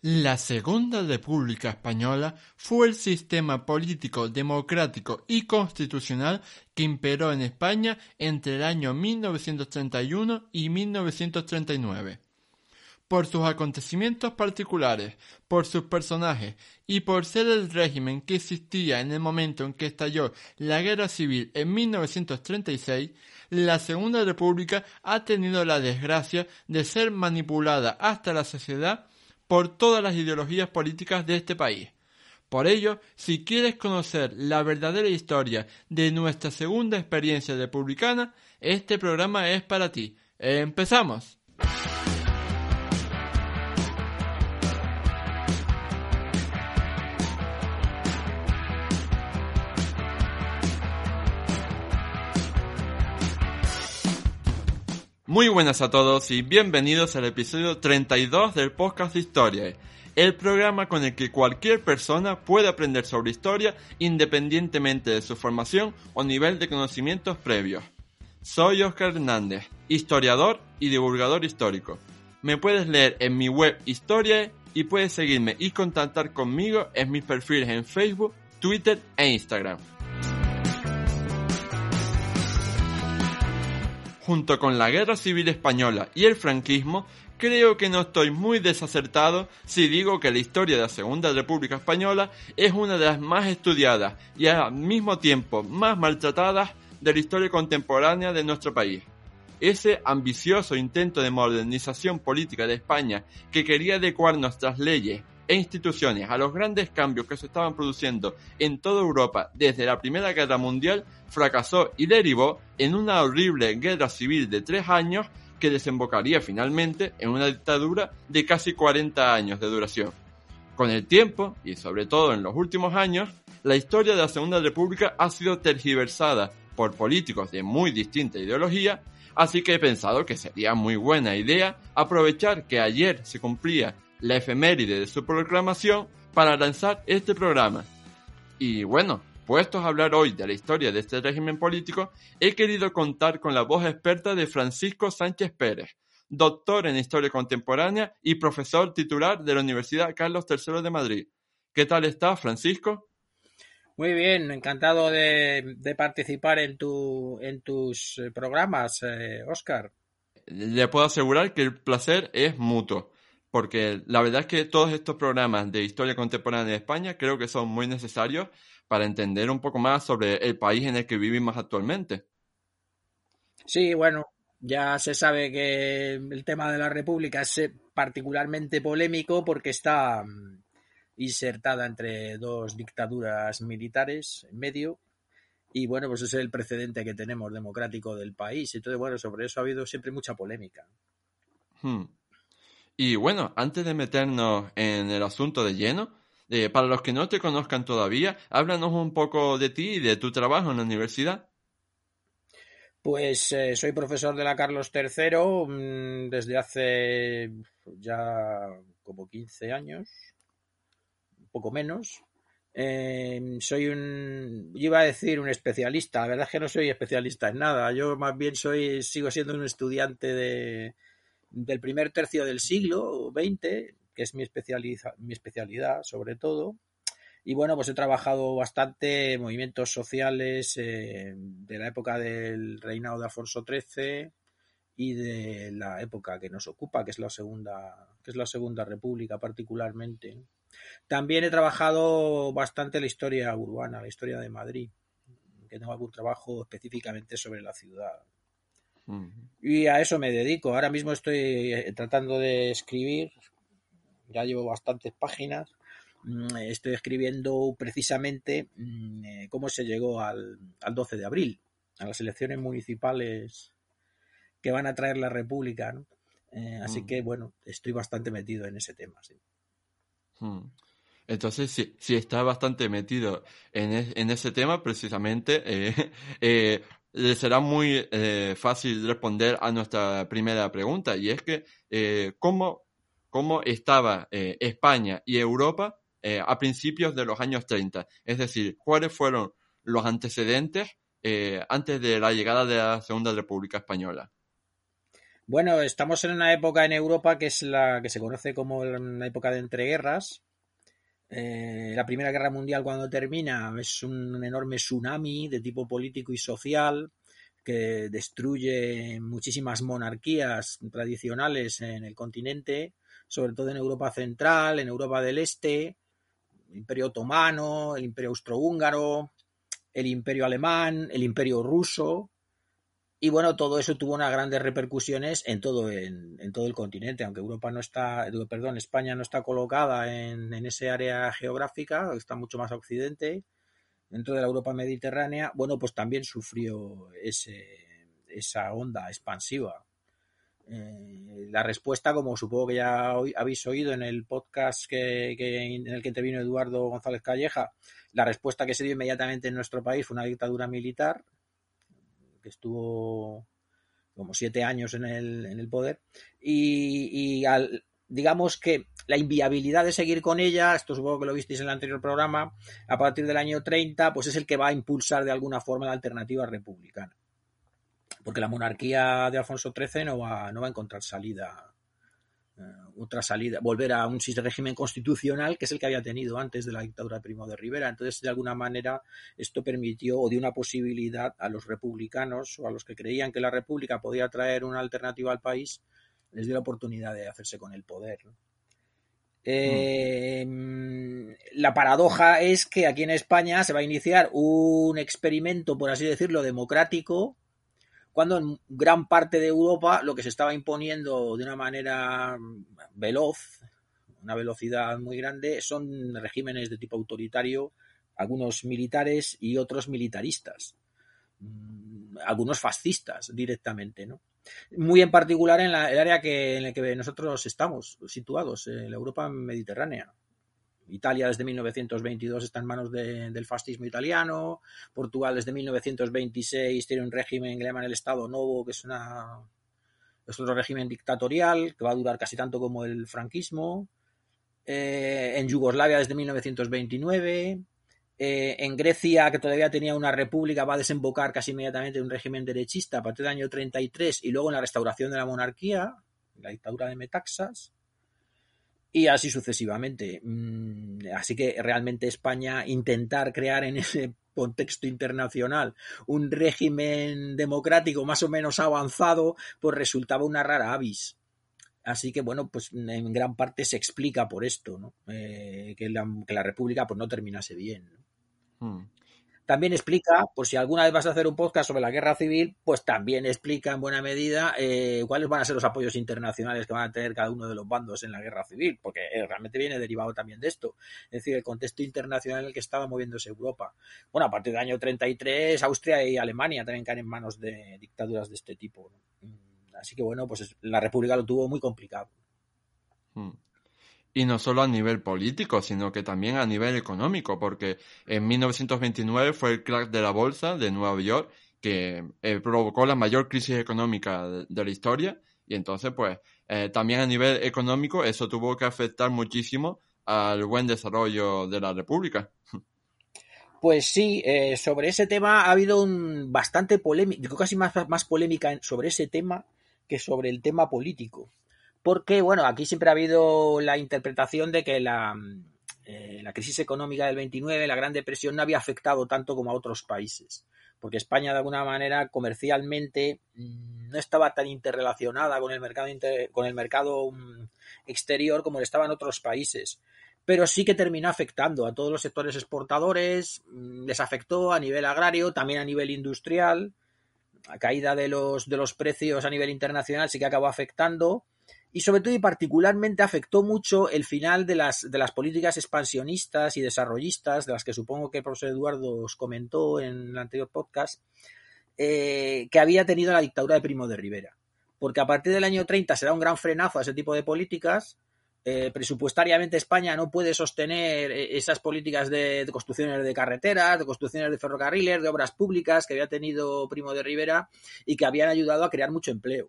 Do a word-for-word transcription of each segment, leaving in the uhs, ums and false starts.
La Segunda República Española fue el sistema político, democrático y constitucional que imperó en España entre el año mil novecientos treinta y uno y mil novecientos treinta y nueve. Por sus acontecimientos particulares, por sus personajes y por ser el régimen que existía en el momento en que estalló la Guerra Civil en mil novecientos treinta y seis, la Segunda República ha tenido la desgracia de ser manipulada hasta la saciedad por todas las ideologías políticas de este país. Por ello, si quieres conocer la verdadera historia de nuestra segunda experiencia republicana, este programa es para ti. ¡Empezamos! Muy buenas a todos y bienvenidos al episodio treinta y dos del podcast de Historia, el programa con el que cualquier persona puede aprender sobre historia independientemente de su formación o nivel de conocimientos previos. Soy Óscar Hernández, historiador y divulgador histórico. Me puedes leer en mi web Historiae y puedes seguirme y contactar conmigo en mis perfiles en Facebook, Twitter e Instagram. Junto con la Guerra Civil Española y el franquismo, creo que no estoy muy desacertado si digo que la historia de la Segunda República Española es una de las más estudiadas y al mismo tiempo más maltratadas de la historia contemporánea de nuestro país. Ese ambicioso intento de modernización política de España que quería adecuar nuestras leyes e instituciones a los grandes cambios que se estaban produciendo en toda Europa desde la Primera Guerra Mundial fracasó y derivó en una horrible guerra civil de tres años que desembocaría finalmente en una dictadura de casi cuarenta años de duración. Con el tiempo, y sobre todo en los últimos años, la historia de la Segunda República ha sido tergiversada por políticos de muy distinta ideología, así que he pensado que sería muy buena idea aprovechar que ayer se cumplía la efeméride de su proclamación para lanzar este programa. Y bueno, puestos a hablar hoy de la historia de este régimen político, he querido contar con la voz experta de Francisco Sánchez Pérez, doctor en Historia Contemporánea y profesor titular de la Universidad Carlos tercero de Madrid. ¿Qué tal estás, Francisco? Muy bien, encantado de, de participar en, tu, en tus programas, eh, Óscar. Le puedo asegurar que el placer es mutuo, porque la verdad es que todos estos programas de historia contemporánea de España creo que son muy necesarios para entender un poco más sobre el país en el que vivimos actualmente. Sí, bueno, ya se sabe que el tema de la República es particularmente polémico porque está insertada entre dos dictaduras militares en medio y bueno, pues ese es el precedente que tenemos democrático del país. Entonces, bueno, sobre eso ha habido siempre mucha polémica. Hmm. Y bueno, antes de meternos en el asunto de lleno, eh, para los que no te conozcan todavía, háblanos un poco de ti y de tu trabajo en la universidad. Pues eh, soy profesor de la Carlos tercero mmm, desde hace ya como quince años, un poco menos. Eh, soy un, yo iba a decir un especialista, la verdad es que no soy especialista en nada, yo más bien soy, sigo siendo un estudiante de del primer tercio del siglo veinte, que es mi especialidad, mi especialidad sobre todo. Y bueno, pues he trabajado bastante en movimientos sociales eh, de la época del reinado de Alfonso trece y de la época que nos ocupa, que es la segunda, que es la Segunda República particularmente. También he trabajado bastante la historia urbana, la historia de Madrid, que tengo algún trabajo específicamente sobre la ciudad. Uh-huh. Y a eso me dedico. Ahora mismo estoy tratando de escribir, ya llevo bastantes páginas, estoy escribiendo precisamente cómo se llegó al, al doce de abril, a las elecciones municipales que van a traer la República, ¿no? Eh, así uh-huh. que, bueno, estoy bastante metido en ese tema, sí. Uh-huh. Entonces, sí, sí está bastante metido en, es, en ese tema, precisamente, eh, eh, le será muy eh, fácil responder a nuestra primera pregunta, y es que eh, ¿cómo, cómo estaba eh, España y Europa eh, a principios de los años treinta? Es decir, ¿cuáles fueron los antecedentes eh, antes de la llegada de la Segunda República Española? Bueno, estamos en una época en Europa que es la que se conoce como una época de entreguerras. Eh, la Primera Guerra Mundial, cuando termina, es un enorme tsunami de tipo político y social que destruye muchísimas monarquías tradicionales en el continente, sobre todo en Europa Central, en Europa del Este, el Imperio Otomano, el Imperio Austrohúngaro, el Imperio Alemán, el Imperio Ruso. Y bueno, todo eso tuvo unas grandes repercusiones en todo, en, en todo el continente, aunque Europa no está, perdón, España no está colocada en, en ese área geográfica, está mucho más a occidente, dentro de la Europa mediterránea, bueno, pues también sufrió ese, esa onda expansiva. Eh, la respuesta, como supongo que ya hoy habéis oído en el podcast que, que, en el que intervino Eduardo González Calleja, la respuesta que se dio inmediatamente en nuestro país fue una dictadura militar que estuvo como siete años en el, en el poder, y, y al, digamos que la inviabilidad de seguir con ella, esto supongo que lo visteis en el anterior programa, a partir del año treinta, pues es el que va a impulsar de alguna forma la alternativa republicana. Porque la monarquía de Alfonso trece no va, no va a encontrar salida, Uh, otra salida, volver a un régimen constitucional que es el que había tenido antes de la dictadura de Primo de Rivera. Entonces, de alguna manera, esto permitió o dio una posibilidad a los republicanos o a los que creían que la república podía traer una alternativa al país, les dio la oportunidad de hacerse con el poder, ¿no? Eh, mm. La paradoja es que aquí en España se va a iniciar un experimento, por así decirlo, democrático, cuando en gran parte de Europa lo que se estaba imponiendo de una manera veloz, una velocidad muy grande, son regímenes de tipo autoritario, algunos militares y otros militaristas, algunos fascistas directamente, ¿no? Muy en particular en la, el área que, en la que nosotros estamos situados, en la Europa mediterránea. Italia desde mil novecientos veintidós está en manos de, del fascismo italiano. Portugal desde mil novecientos veintiséis tiene un régimen que le llaman el Estado Novo, que es, una, es otro régimen dictatorial que va a durar casi tanto como el franquismo. Eh, en Yugoslavia desde mil novecientos veintinueve. Eh, en Grecia, que todavía tenía una república, va a desembocar casi inmediatamente en un régimen derechista a partir del año treinta y tres, y luego en la restauración de la monarquía, la dictadura de Metaxas. Y así sucesivamente. Así que realmente España intentar crear en ese contexto internacional un régimen democrático más o menos avanzado, pues resultaba una rara avis. Así que bueno, pues en gran parte se explica por esto, ¿no? Eh, que, la, que la República pues no terminase bien, ¿no? Hmm. También explica, por si alguna vez vas a hacer un podcast sobre la guerra civil, pues también explica en buena medida eh, cuáles van a ser los apoyos internacionales que van a tener cada uno de los bandos en la guerra civil, porque eh, realmente viene derivado también de esto. Es decir, el contexto internacional en el que estaba moviéndose Europa. Bueno, a partir del año treinta y tres, Austria y Alemania también caen en manos de dictaduras de este tipo, ¿no? Así que bueno, pues la República lo tuvo muy complicado. Hmm. Y no solo a nivel político, sino que también a nivel económico, porque en mil novecientos veintinueve fue el crack de la bolsa de Nueva York que eh, provocó la mayor crisis económica de, de la historia, y entonces pues eh, también a nivel económico eso tuvo que afectar muchísimo al buen desarrollo de la República. Pues sí, eh, sobre ese tema ha habido un bastante polémica, casi más, más polémica sobre ese tema que sobre el tema político. Porque, bueno, aquí siempre ha habido la interpretación de que la, eh, la crisis económica del veintinueve, la Gran Depresión, no había afectado tanto como a otros países. Porque España, de alguna manera, comercialmente no estaba tan interrelacionada con el mercado, inter, con el mercado exterior como lo estaban otros países. Pero sí que terminó afectando a todos los sectores exportadores, les afectó a nivel agrario, también a nivel industrial. La caída de los, de los precios a nivel internacional sí que acabó afectando. Y sobre todo y particularmente afectó mucho el final de las, de las políticas expansionistas y desarrollistas, de las que supongo que el profesor Eduardo os comentó en el anterior podcast, eh, que había tenido la dictadura de Primo de Rivera. Porque a partir del año treinta se da un gran frenazo a ese tipo de políticas. Eh, presupuestariamente España no puede sostener esas políticas de, de construcciones de carreteras, de construcciones de ferrocarriles, de obras públicas que había tenido Primo de Rivera y que habían ayudado a crear mucho empleo.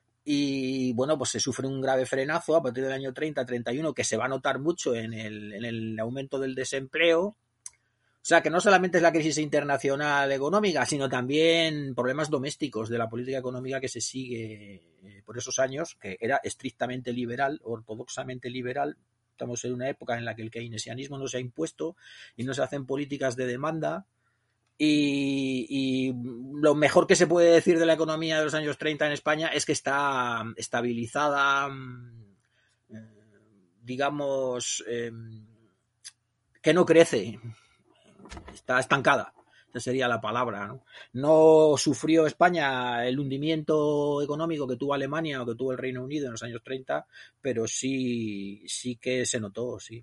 Y bueno, pues se sufre un grave frenazo a partir del año treinta, treinta y uno, que se va a notar mucho en el, en el aumento del desempleo, sea, que no solamente es la crisis internacional económica, sino también problemas domésticos de la política económica que se sigue por esos años, que era estrictamente liberal, ortodoxamente liberal. Estamos en una época en la que el keynesianismo no se ha impuesto y no se hacen políticas de demanda. Y, y lo mejor que se puede decir de la economía de los años treinta en España es que está estabilizada, digamos, eh, que no crece, está estancada, esa sería la palabra, ¿no? No sufrió España el hundimiento económico que tuvo Alemania o que tuvo el Reino Unido en los años treinta, pero sí, sí que se notó, sí.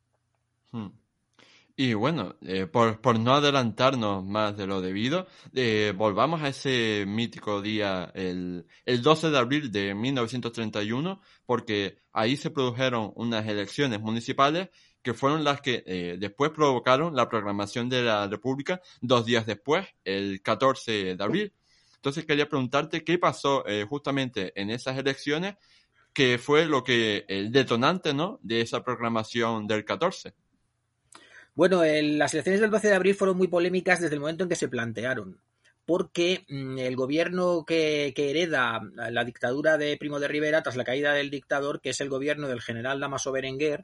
Hmm. Y bueno, eh, por, por no adelantarnos más de lo debido, eh, volvamos a ese mítico día, el, el doce de abril de mil novecientos treinta y uno, porque ahí se produjeron unas elecciones municipales que fueron las que eh, después provocaron la proclamación de la República dos días después, el catorce de abril. Entonces quería preguntarte qué pasó eh, justamente en esas elecciones, que fue lo que el detonante, ¿no?, de esa proclamación del catorce. Bueno, el, las elecciones del doce de abril fueron muy polémicas desde el momento en que se plantearon, porque mmm, el gobierno que, que hereda la dictadura de Primo de Rivera tras la caída del dictador, que es el gobierno del general Dámaso Berenguer,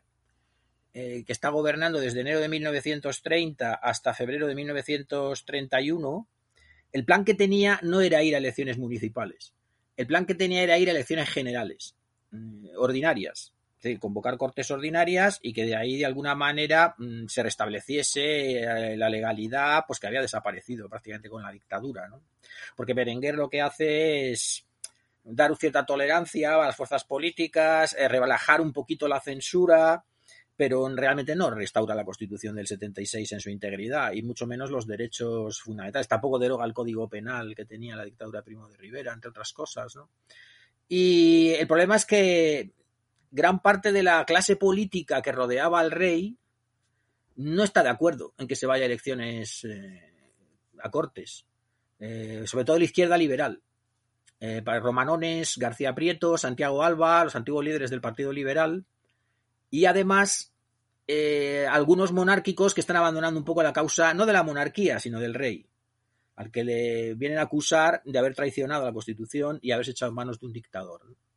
eh, que está gobernando desde enero de mil novecientos treinta hasta febrero de mil novecientos treinta y uno, el plan que tenía no era ir a elecciones municipales, el plan que tenía era ir a elecciones generales, mmm, ordinarias. Es decir, convocar cortes ordinarias y que de ahí de alguna manera mmm, se restableciese eh, la legalidad, pues que había desaparecido prácticamente con la dictadura, ¿no? Porque Berenguer lo que hace es dar cierta tolerancia a las fuerzas políticas, eh, relajar un poquito la censura, pero realmente no restaura la Constitución del setenta y seis en su integridad, y mucho menos los derechos fundamentales. Tampoco deroga el Código Penal que tenía la dictadura de Primo de Rivera, entre otras cosas, ¿no? Y el problema es que gran parte de la clase política que rodeaba al rey no está de acuerdo en que se vaya a elecciones eh, a Cortes, eh, sobre todo la izquierda liberal. Eh, para Romanones, García Prieto, Santiago Alba, los antiguos líderes del Partido Liberal, y además eh, algunos monárquicos que están abandonando un poco la causa, no de la monarquía, sino del rey, al que le vienen a acusar de haber traicionado la Constitución y haberse echado en manos de un dictador.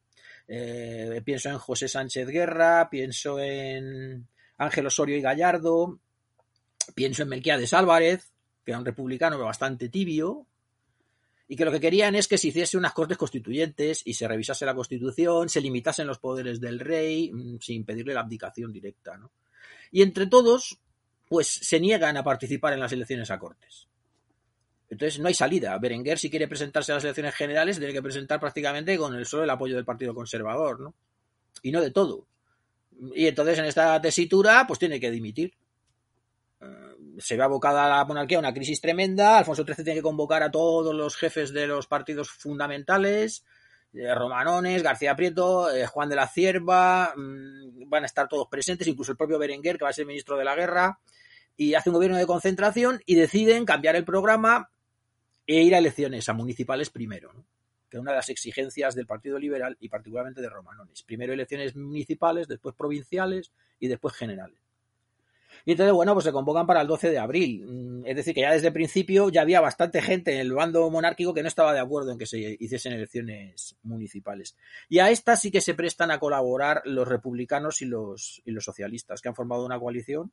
Eh, pienso en José Sánchez Guerra, pienso en Ángel Osorio y Gallardo, pienso en Melquiades Álvarez, que era un republicano pero bastante tibio, y que lo que querían es que se hiciese unas cortes constituyentes y se revisase la Constitución, se limitasen los poderes del rey sin pedirle la abdicación directa, ¿no? Y entre todos, pues se niegan a participar en las elecciones a Cortes. Entonces no hay salida. Berenguer, si quiere presentarse a las elecciones generales, tiene que presentar prácticamente con el solo el apoyo del Partido Conservador, ¿no? Y no de todo. Y entonces en esta tesitura, pues tiene que dimitir. Uh, se ve abocada a la monarquía a una crisis tremenda. Alfonso trece tiene que convocar a todos los jefes de los partidos fundamentales, eh, Romanones, García Prieto, eh, Juan de la Cierva, mmm, van a estar todos presentes, incluso el propio Berenguer, que va a ser ministro de la guerra, y hace un gobierno de concentración y deciden cambiar el programa e ir a elecciones, a municipales primero, ¿no? Que es una de las exigencias del Partido Liberal y particularmente de Romanones. Primero elecciones municipales, después provinciales y después generales. Y entonces, bueno, pues se convocan para el doce de abril. Es decir, que ya desde el principio ya había bastante gente en el bando monárquico que no estaba de acuerdo en que se hiciesen elecciones municipales. Y a estas sí que se prestan a colaborar los republicanos y los, y los socialistas, que han formado una coalición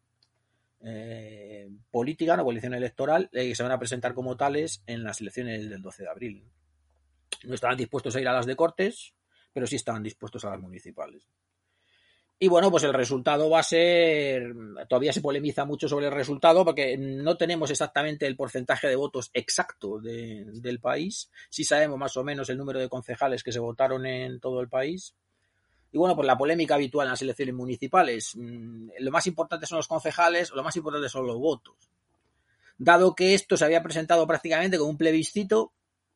Eh, política, una coalición electoral, eh, que se van a presentar como tales en las elecciones del doce de abril. No estaban dispuestos a ir a las de Cortes, pero sí estaban dispuestos a las municipales. Y bueno, pues el resultado va a ser... Todavía se polemiza mucho sobre el resultado porque no tenemos exactamente el porcentaje de votos exacto de, del país. Sí sabemos más o menos el número de concejales que se votaron en todo el país. Y bueno, pues la polémica habitual en las elecciones municipales. Lo más importante son los concejales, lo más importante son los votos. Dado que esto se había presentado prácticamente como un plebiscito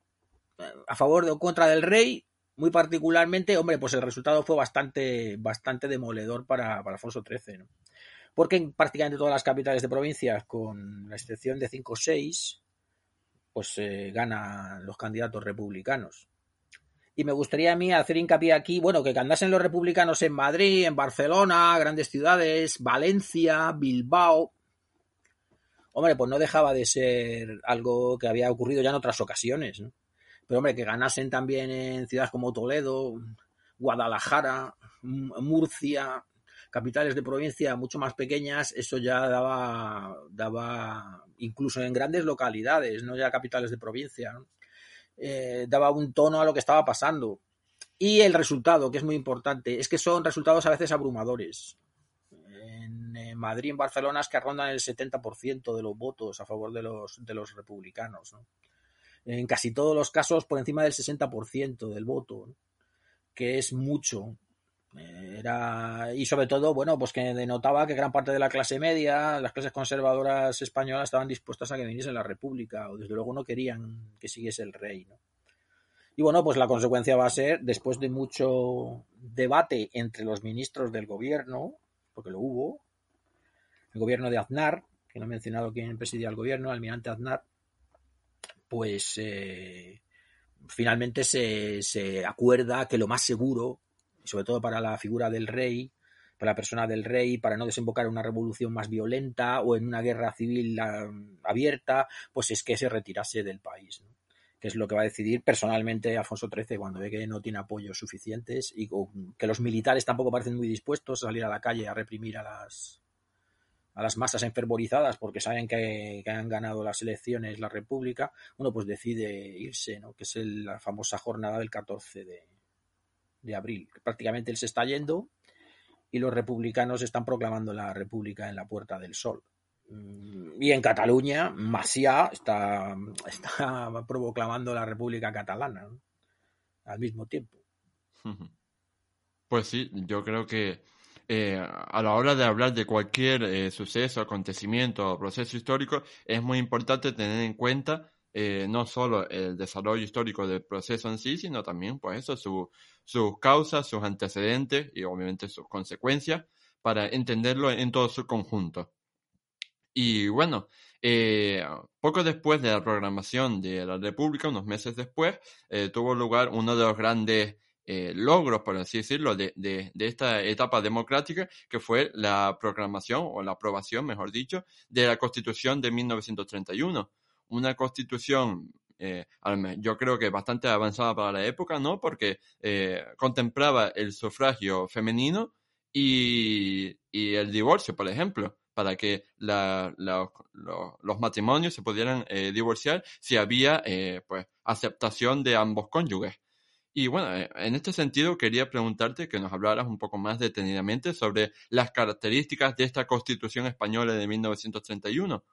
a favor o contra del rey, muy particularmente, hombre, pues el resultado fue bastante, bastante demoledor para, para Alfonso trece, ¿no? Porque en prácticamente todas las capitales de provincias, con la excepción de cinco o seis, pues eh, ganan los candidatos republicanos. Y me gustaría a mí hacer hincapié aquí, bueno, que andasen los republicanos en Madrid, en Barcelona, grandes ciudades, Valencia, Bilbao. hombre, pues no dejaba de ser algo que había ocurrido ya en otras ocasiones, ¿no? Pero, hombre, que ganasen también en ciudades como Toledo, Guadalajara, Murcia, capitales de provincia mucho más pequeñas, eso ya daba, daba incluso en grandes localidades, no ya capitales de provincia, ¿no? Eh, daba un tono a lo que estaba pasando. Y el resultado, que es muy importante, es que son resultados a veces abrumadores. En, en Madrid, en Barcelona, es que rondan el setenta por ciento de los votos a favor de los, de los republicanos, ¿no? En casi todos los casos por encima del sesenta por ciento del voto, ¿no? Que es mucho. Era, y sobre todo, bueno, pues que denotaba que gran parte de la clase media, las clases conservadoras españolas, estaban dispuestas a que viniese la República, o desde luego no querían que siguiese el rey, ¿no? Y bueno, pues la consecuencia va a ser, después de mucho debate entre los ministros del gobierno, porque lo hubo, el gobierno de Aznar, que no he mencionado quién presidía el gobierno, almirante Aznar, pues eh, finalmente se, se acuerda que lo más seguro, sobre todo para la figura del rey, para la persona del rey, para no desembocar en una revolución más violenta o en una guerra civil abierta, pues es que se retirase del país, ¿no? Que es lo que va a decidir personalmente Alfonso trece cuando ve que no tiene apoyos suficientes y que los militares tampoco parecen muy dispuestos a salir a la calle a reprimir a las, a las masas enfervorizadas porque saben que, que han ganado las elecciones la República. Bueno, pues decide irse, ¿no? Que es el, la famosa jornada del catorce de, de abril. Prácticamente él se está yendo y los republicanos están proclamando la República en la Puerta del Sol. Y en Cataluña, Macià está, está proclamando la República Catalana, ¿no? Al mismo tiempo. Pues sí, yo creo que eh, a la hora de hablar de cualquier eh, suceso, acontecimiento o proceso histórico, es muy importante tener en cuenta eh, no solo el desarrollo histórico del proceso en sí, sino también, pues eso, su, sus causas, sus antecedentes y obviamente sus consecuencias para entenderlo en todo su conjunto. Y bueno, eh, poco después de la proclamación de la República, unos meses después, eh, tuvo lugar uno de los grandes eh, logros, por así decirlo, de, de, de esta etapa democrática, que fue la proclamación, o la aprobación, mejor dicho, de la Constitución de mil novecientos treinta y uno. Una Constitución, eh, yo creo que bastante avanzada para la época, ¿no? Porque eh, contemplaba el sufragio femenino y, y el divorcio, por ejemplo, para que la, la, lo, los matrimonios se pudieran eh, divorciar si había eh, pues aceptación de ambos cónyuges. Y bueno, en este sentido quería preguntarte que nos hablaras un poco más detenidamente sobre las características de esta Constitución española de mil novecientos treinta y uno.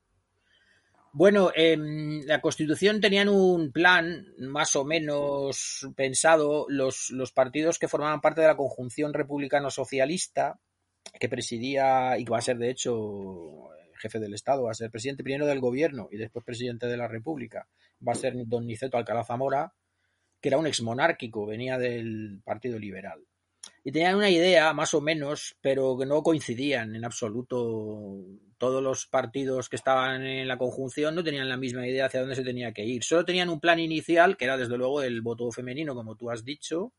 Bueno, eh, la Constitución tenían un plan más o menos pensado los, los partidos que formaban parte de la conjunción republicano-socialista, que presidía y que va a ser de hecho jefe del Estado, va a ser presidente primero del gobierno y después presidente de la República, va a ser don Niceto Alcalá Zamora, que era un exmonárquico, venía del Partido Liberal. Y tenían una idea, más o menos, pero que no coincidían en absoluto. Todos los partidos que estaban en la conjunción no tenían la misma idea hacia dónde se tenía que ir. Solo tenían un plan inicial, que era desde luego el voto femenino, como tú has dicho.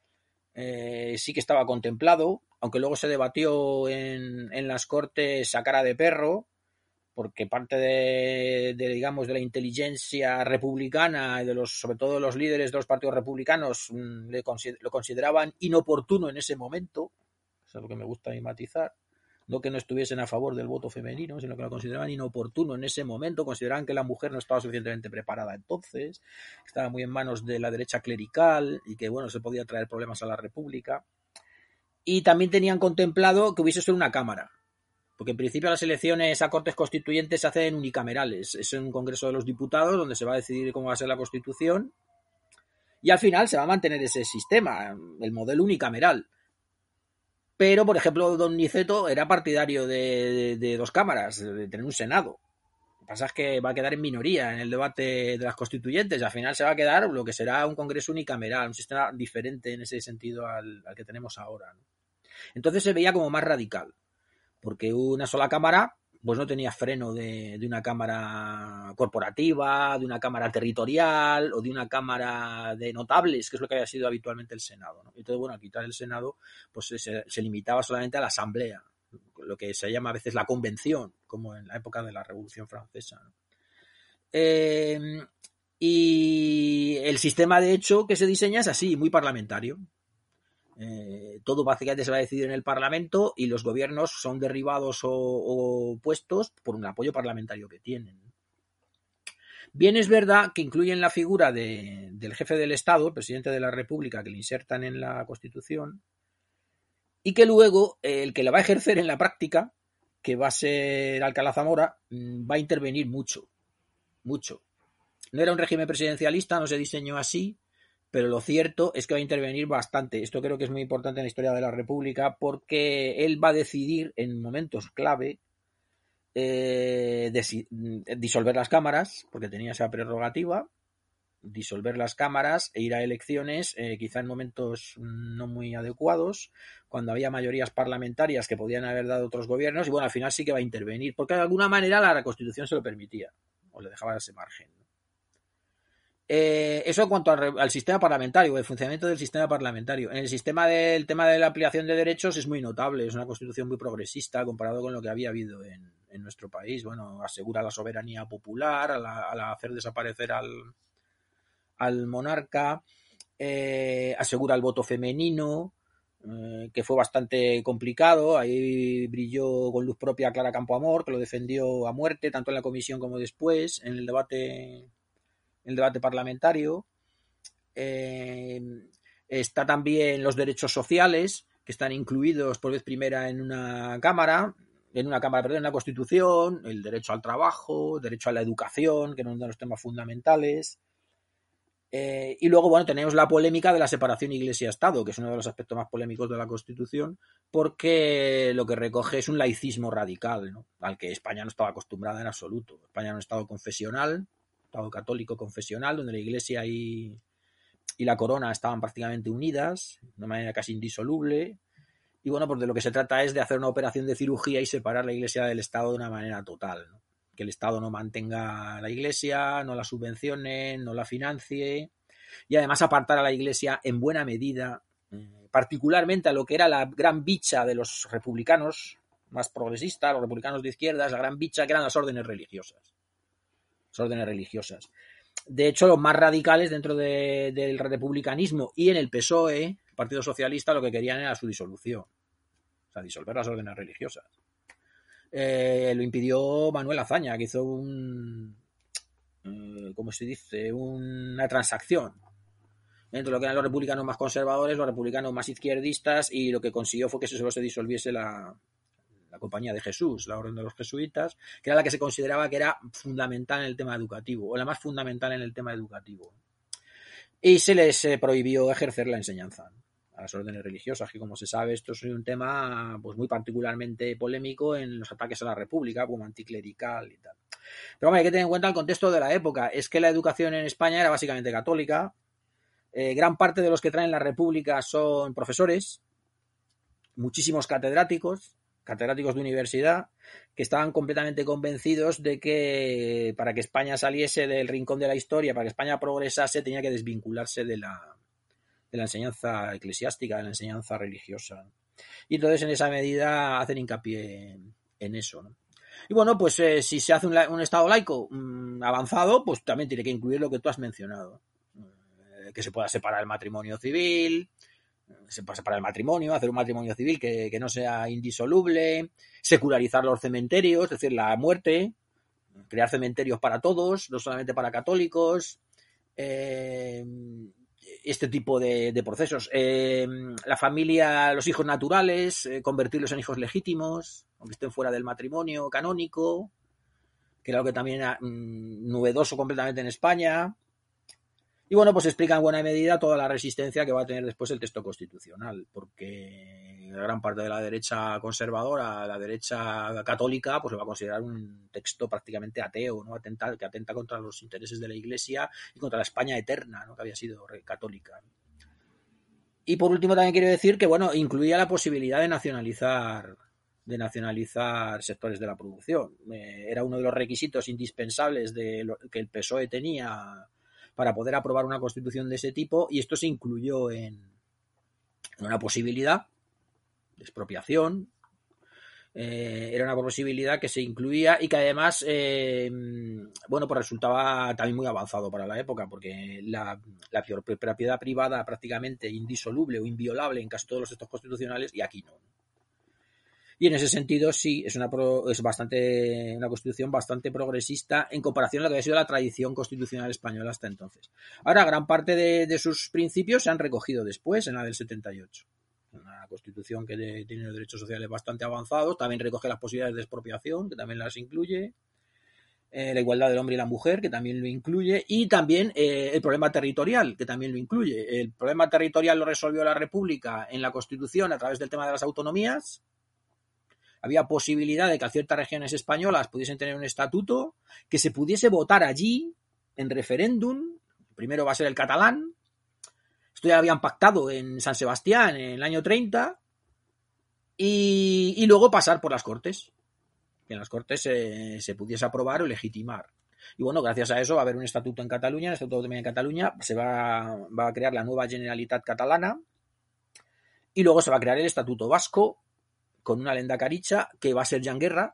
Eh, sí que estaba contemplado, aunque luego se debatió en, en las Cortes a cara de perro, porque parte de, de, digamos, de la inteligencia republicana y de los, sobre todo los líderes de los partidos republicanos mmm, le consider, lo consideraban inoportuno en ese momento. Eso es lo que me gusta matizar. No que no estuviesen a favor del voto femenino, sino que lo consideraban inoportuno en ese momento, consideraban que la mujer no estaba suficientemente preparada entonces, estaba muy en manos de la derecha clerical y que, bueno, se podía traer problemas a la República. Y también tenían contemplado que hubiese solo una cámara, porque en principio las elecciones a Cortes Constituyentes se hacen unicamerales. Es un Congreso de los Diputados donde se va a decidir cómo va a ser la Constitución y al final se va a mantener ese sistema, el modelo unicameral. Pero, por ejemplo, don Niceto era partidario de, de, de dos cámaras, de tener un Senado. Lo que pasa es que va a quedar en minoría en el debate de las constituyentes y al final se va a quedar lo que será un Congreso unicameral, un sistema diferente en ese sentido al, al que tenemos ahora, ¿no? Entonces se veía como más radical, porque una sola cámara pues no tenía freno de, de una cámara corporativa, de una cámara territorial o de una cámara de notables, que es lo que había sido habitualmente el Senado, ¿no? Entonces, bueno, al quitar el Senado, pues se, se limitaba solamente a la Asamblea, lo que se llama a veces la convención, como en la época de la Revolución Francesa, ¿no? Eh, y el sistema, de hecho, que se diseña es así, muy parlamentario. Eh, todo básicamente se va a decidir en el Parlamento y los gobiernos son derribados o, o puestos por un apoyo parlamentario que tienen. Bien es verdad que incluyen la figura de, del jefe del Estado, el presidente de la República, que le insertan en la Constitución, y que luego eh, el que la va a ejercer en la práctica, que va a ser Alcalá Zamora, va a intervenir mucho, mucho. No era un régimen presidencialista, no se diseñó así, pero lo cierto es que va a intervenir bastante. Esto creo que es muy importante en la historia de la República porque él va a decidir en momentos clave eh, disolver las cámaras, porque tenía esa prerrogativa, disolver las cámaras e ir a elecciones, eh, quizá en momentos no muy adecuados, cuando había mayorías parlamentarias que podían haber dado otros gobiernos, y bueno, al final sí que va a intervenir, porque de alguna manera la Constitución se lo permitía, o le dejaba ese margen. Eh, eso en cuanto al, al sistema parlamentario, el funcionamiento del sistema parlamentario. En el sistema del tema de la ampliación de derechos es muy notable, es una constitución muy progresista comparado con lo que había habido en, en nuestro país. Bueno, asegura la soberanía popular al, al hacer desaparecer al, al monarca, eh, asegura el voto femenino, eh, que fue bastante complicado. Ahí brilló con luz propia Clara Campoamor, que lo defendió a muerte, tanto en la comisión como después, en el debate... el debate parlamentario. Eh, está también los derechos sociales, que están incluidos por vez primera en una cámara, en una cámara, perdón, en la Constitución, el derecho al trabajo, el derecho a la educación, que es uno de los temas fundamentales. Eh, y luego, bueno, tenemos la polémica de la separación Iglesia-Estado, que es uno de los aspectos más polémicos de la Constitución, porque lo que recoge es un laicismo radical, ¿no? Al que España no estaba acostumbrada en absoluto. España era un Estado confesional, Estado católico confesional, donde la Iglesia y, y la corona estaban prácticamente unidas, de una manera casi indisoluble. Y bueno, pues de lo que se trata es de hacer una operación de cirugía y separar la Iglesia del Estado de una manera total, ¿no? Que el Estado no mantenga la Iglesia, no la subvencione, no la financie, y además apartar a la Iglesia en buena medida, eh, particularmente a lo que era la gran bicha de los republicanos más progresistas, los republicanos de izquierdas, la gran bicha que eran las órdenes religiosas. Las órdenes religiosas. De hecho, los más radicales dentro de, del republicanismo y en el P S O E, el Partido Socialista, lo que querían era su disolución. O sea, disolver las órdenes religiosas. Eh, lo impidió Manuel Azaña, que hizo un, eh, ¿cómo se dice? Una transacción entre lo que eran los republicanos más conservadores, los republicanos más izquierdistas, y lo que consiguió fue que solo se disolviese la, la Compañía de Jesús, la Orden de los Jesuitas, que era la que se consideraba que era fundamental en el tema educativo, o la más fundamental en el tema educativo. Y se les eh, prohibió ejercer la enseñanza a las órdenes religiosas, que como se sabe esto es un tema pues muy particularmente polémico en los ataques a la República, como anticlerical y tal. Pero hombre, hay que tener en cuenta el contexto de la época. Es que la educación en España era básicamente católica. Eh, gran parte de los que traen la República son profesores, muchísimos catedráticos, catedráticos de universidad, que estaban completamente convencidos de que para que España saliese del rincón de la historia, para que España progresase, tenía que desvincularse de la de la enseñanza eclesiástica, de la enseñanza religiosa. Y entonces en esa medida hacen hincapié en, en eso, ¿no? Y bueno, pues eh, si se hace un, un Estado laico mmm, avanzado, pues también tiene que incluir lo que tú has mencionado. Eh, que se pueda separar el matrimonio civil, se puede separar el matrimonio, hacer un matrimonio civil que, que no sea indisoluble, secularizar los cementerios, es decir, la muerte, crear cementerios para todos, no solamente para católicos, eh, este tipo de, de procesos. Eh, la familia, los hijos naturales, eh, convertirlos en hijos legítimos, aunque estén fuera del matrimonio canónico, que era algo que también era mmm, novedoso completamente en España. Y bueno, pues explica en buena medida toda la resistencia que va a tener después el texto constitucional, porque la gran parte de la derecha conservadora, la derecha católica, pues se va a considerar un texto prácticamente ateo, ¿no? Atenta, que atenta contra los intereses de la Iglesia y contra la España eterna, ¿no? Que había sido católica. Y por último también quiero decir que, bueno, incluía la posibilidad de nacionalizar de nacionalizar sectores de la producción. Eh, era uno de los requisitos indispensables de lo que el P S O E tenía para poder aprobar una constitución de ese tipo, y esto se incluyó en una posibilidad de expropiación, Eh, era una posibilidad que se incluía y que además, eh, bueno, pues resultaba también muy avanzado para la época, porque la, la propiedad privada prácticamente indisoluble o inviolable en casi todos los textos constitucionales, y aquí no. Y en ese sentido sí, es una pro, es bastante una constitución bastante progresista en comparación a lo que ha sido la tradición constitucional española hasta entonces. Ahora, gran parte de, de sus principios se han recogido después en la del setenta y ocho. Una constitución que de, tiene los derechos sociales bastante avanzados, también recoge las posibilidades de expropiación, que también las incluye, eh, la igualdad del hombre y la mujer, que también lo incluye, y también eh, el problema territorial, que también lo incluye. El problema territorial lo resolvió la República en la Constitución a través del tema de las autonomías. Había posibilidad de que a ciertas regiones españolas pudiesen tener un estatuto, que se pudiese votar allí, en referéndum. Primero va a ser el catalán. Esto ya habían pactado en San Sebastián en el año treinta. Y, y luego pasar por las Cortes. Que en las Cortes se, se pudiese aprobar o legitimar. Y bueno, gracias a eso va a haber un estatuto en Cataluña. El estatuto también en Cataluña se va, va a crear la nueva Generalitat Catalana. Y luego se va a crear el Estatuto Vasco, con una lehendakaricha que va a ser Jan Guerra,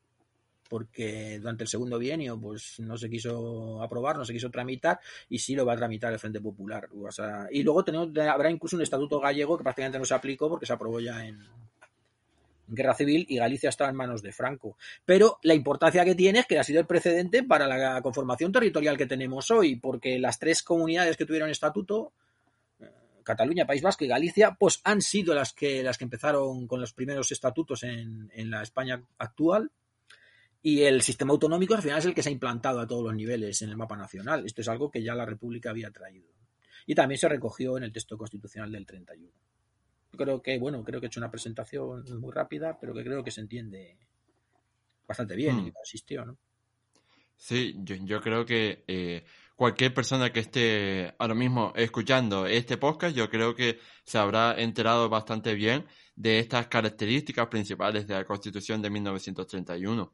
porque durante el segundo bienio pues no se quiso aprobar, no se quiso tramitar, y sí lo va a tramitar el Frente Popular. O sea, y luego tenemos, habrá incluso un estatuto gallego que prácticamente no se aplicó porque se aprobó ya en, en Guerra Civil y Galicia estaba en manos de Franco. Pero la importancia que tiene es que ha sido el precedente para la conformación territorial que tenemos hoy, porque las tres comunidades que tuvieron estatuto, Cataluña, País Vasco y Galicia, pues han sido las que, las que empezaron con los primeros estatutos en, en la España actual, y el sistema autonómico al final es el que se ha implantado a todos los niveles en el mapa nacional. Esto es algo que ya la República había traído. Y también se recogió en el texto constitucional del treinta y uno. Creo que, bueno, creo que he hecho una presentación muy rápida, pero que creo que se entiende bastante bien hmm. y que consistió, ¿no? Sí, yo, yo creo que eh, cualquier persona que esté ahora mismo escuchando este podcast, yo creo que se habrá enterado bastante bien de estas características principales de la Constitución de mil novecientos treinta y uno.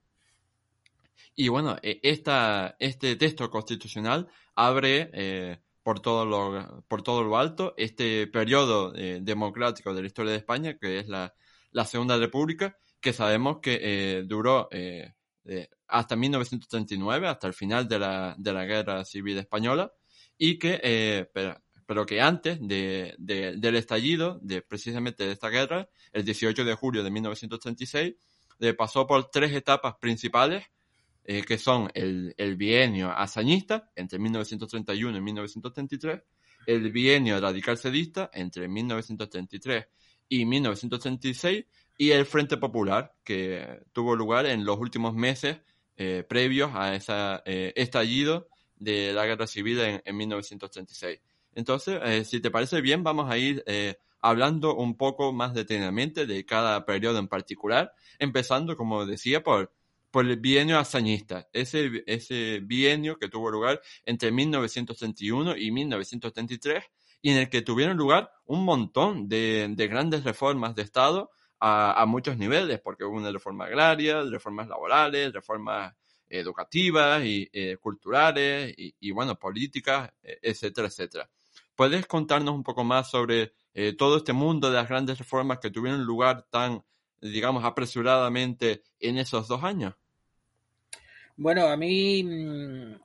Y bueno, esta, este texto constitucional abre eh, por, todo lo, por todo lo alto este periodo eh, democrático de la historia de España, que es la, la Segunda República, que sabemos que eh, duró eh, eh, hasta mil novecientos treinta y nueve, hasta el final de la, de la Guerra Civil Española, y que, eh, pero, pero que antes de, de, del estallido de precisamente de esta guerra, el dieciocho de julio de mil novecientos treinta y seis, eh, pasó por tres etapas principales, Eh, que son el, el bienio hazañista entre mil novecientos treinta y uno y mil novecientos treinta y tres, el bienio radical-cedista entre mil novecientos treinta y tres y mil novecientos treinta y seis, y el Frente Popular, que tuvo lugar en los últimos meses eh, previos a ese eh, estallido de la Guerra Civil en, en mil novecientos treinta y seis. Entonces, eh, si te parece bien, vamos a ir eh, hablando un poco más detenidamente de cada periodo en particular, empezando, como decía, por por el bienio hazañista, ese, ese bienio que tuvo lugar entre mil novecientos treinta y uno y mil novecientos treinta y tres, y en el que tuvieron lugar un montón de, de grandes reformas de Estado a, a muchos niveles, porque hubo una reforma agraria, reformas laborales, reformas educativas y eh, culturales y, y, bueno, políticas, etcétera, etcétera. ¿Puedes contarnos un poco más sobre eh, todo este mundo de las grandes reformas que tuvieron lugar tan, digamos, apresuradamente en esos dos años? Bueno, a mí mmm,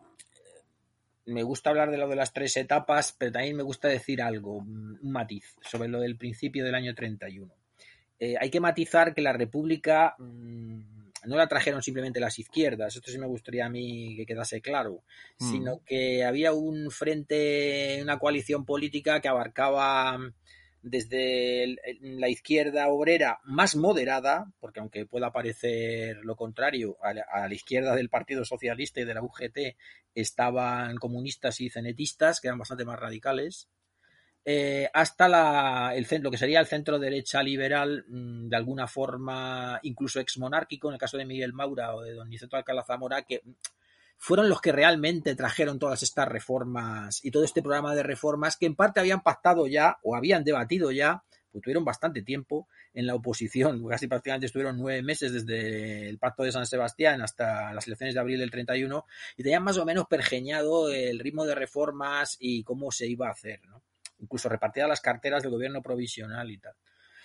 me gusta hablar de lo de las tres etapas, pero también me gusta decir algo, un matiz, sobre lo del principio del año treinta y uno. Eh, hay que matizar que la República mmm, no la trajeron simplemente las izquierdas, esto sí me gustaría a mí que quedase claro, mm. sino que había un frente, una coalición política que abarcaba desde la izquierda obrera más moderada, porque aunque pueda parecer lo contrario, a la, a la izquierda del Partido Socialista y de la U G T estaban comunistas y cenetistas, que eran bastante más radicales, eh, hasta la, el, lo que sería el centro derecha liberal, de alguna forma incluso exmonárquico, en el caso de Miguel Maura o de don Niceto Alcalá Zamora, que fueron los que realmente trajeron todas estas reformas y todo este programa de reformas que en parte habían pactado ya o habían debatido ya, pues tuvieron bastante tiempo en la oposición, casi prácticamente estuvieron nueve meses desde el Pacto de San Sebastián hasta las elecciones de abril del treinta y uno, y tenían más o menos pergeñado el ritmo de reformas y cómo se iba a hacer, ¿no? Incluso repartidas las carteras del gobierno provisional y tal.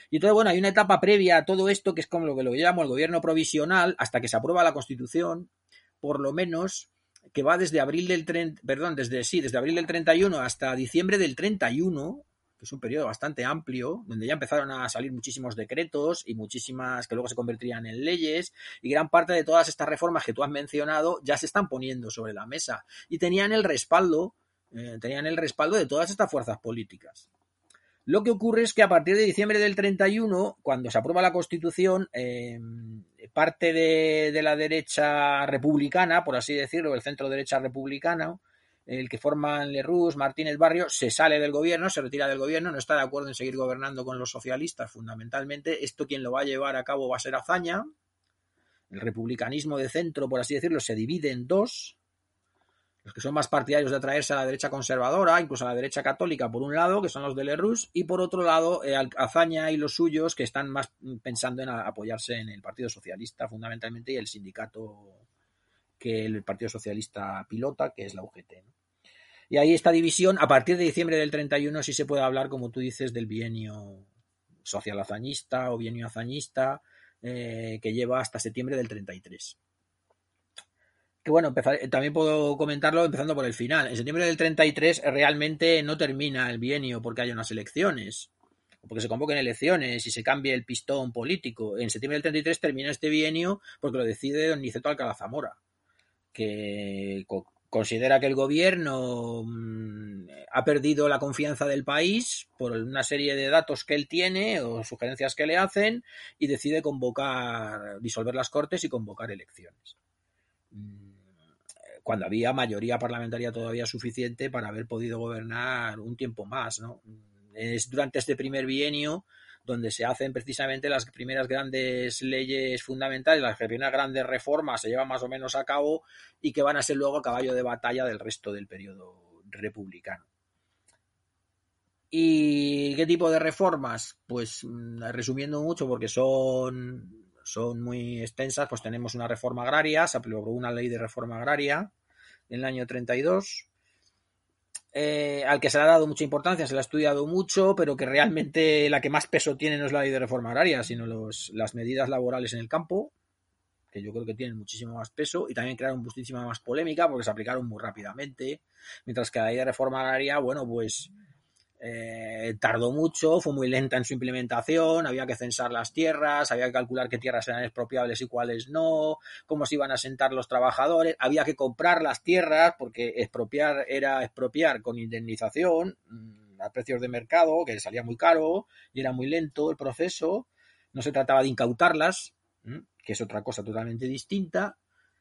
Y entonces, bueno, hay una etapa previa a todo esto que es como lo que lo llamo el gobierno provisional, hasta que se aprueba la Constitución, por lo menos, que va desde abril del treinta, perdón, desde sí, desde abril del treinta y uno hasta diciembre del treinta y uno, que es un periodo bastante amplio, donde ya empezaron a salir muchísimos decretos y muchísimas que luego se convertirían en leyes, y gran parte de todas estas reformas que tú has mencionado ya se están poniendo sobre la mesa y tenían el respaldo, eh, tenían el respaldo de todas estas fuerzas políticas. Lo que ocurre es que a partir de diciembre del treinta y uno, cuando se aprueba la Constitución, eh, parte de, de la derecha republicana, por así decirlo, el centro derecha republicana, el que forman Lerroux, Martínez Barrio, se sale del gobierno, se retira del gobierno, no está de acuerdo en seguir gobernando con los socialistas fundamentalmente. Esto quien lo va a llevar a cabo va a ser Azaña. El republicanismo de centro, por así decirlo, se divide en dos. Los que son más partidarios de atraerse a la derecha conservadora, incluso a la derecha católica, por un lado, que son los de Lerroux, y por otro lado, eh, Azaña y los suyos, que están más pensando en apoyarse en el Partido Socialista, fundamentalmente, y el sindicato que el Partido Socialista pilota, que es la U G T, ¿no? Y ahí esta división, a partir de diciembre del treinta y uno, sí se puede hablar, como tú dices, del bienio social-azañista o bienio azañista, eh, que lleva hasta septiembre del treinta y tres. Que bueno, empezar, también puedo comentarlo empezando por el final. En septiembre del treinta y tres realmente no termina el bienio porque haya unas elecciones, porque se convoquen elecciones y se cambie el pistón político. En septiembre del treinta y tres termina este bienio porque lo decide don Niceto Alcalá Zamora, que co- considera que el gobierno mmm, ha perdido la confianza del país por una serie de datos que él tiene o sugerencias que le hacen, y decide convocar, disolver las Cortes y convocar elecciones, cuando había mayoría parlamentaria todavía suficiente para haber podido gobernar un tiempo más, ¿no? Es durante este primer bienio donde se hacen precisamente las primeras grandes leyes fundamentales, las primeras grandes reformas se llevan más o menos a cabo y que van a ser luego a caballo de batalla del resto del periodo republicano. ¿Y qué tipo de reformas? Pues resumiendo mucho, porque son, son muy extensas, pues tenemos una reforma agraria, se aprobó una ley de reforma agraria en el año treinta y dos, eh, al que se le ha dado mucha importancia, se le ha estudiado mucho, pero que realmente la que más peso tiene no es la ley de reforma agraria, sino los, las medidas laborales en el campo, que yo creo que tienen muchísimo más peso y también crearon muchísima más polémica porque se aplicaron muy rápidamente, mientras que la ley de reforma agraria, bueno, pues Eh, tardó mucho, fue muy lenta en su implementación, había que censar las tierras, había que calcular qué tierras eran expropiables y cuáles no, cómo se iban a asentar los trabajadores, había que comprar las tierras porque expropiar era expropiar con indemnización mmm, a precios de mercado, que salía muy caro y era muy lento el proceso, no se trataba de incautarlas, mmm, que es otra cosa totalmente distinta.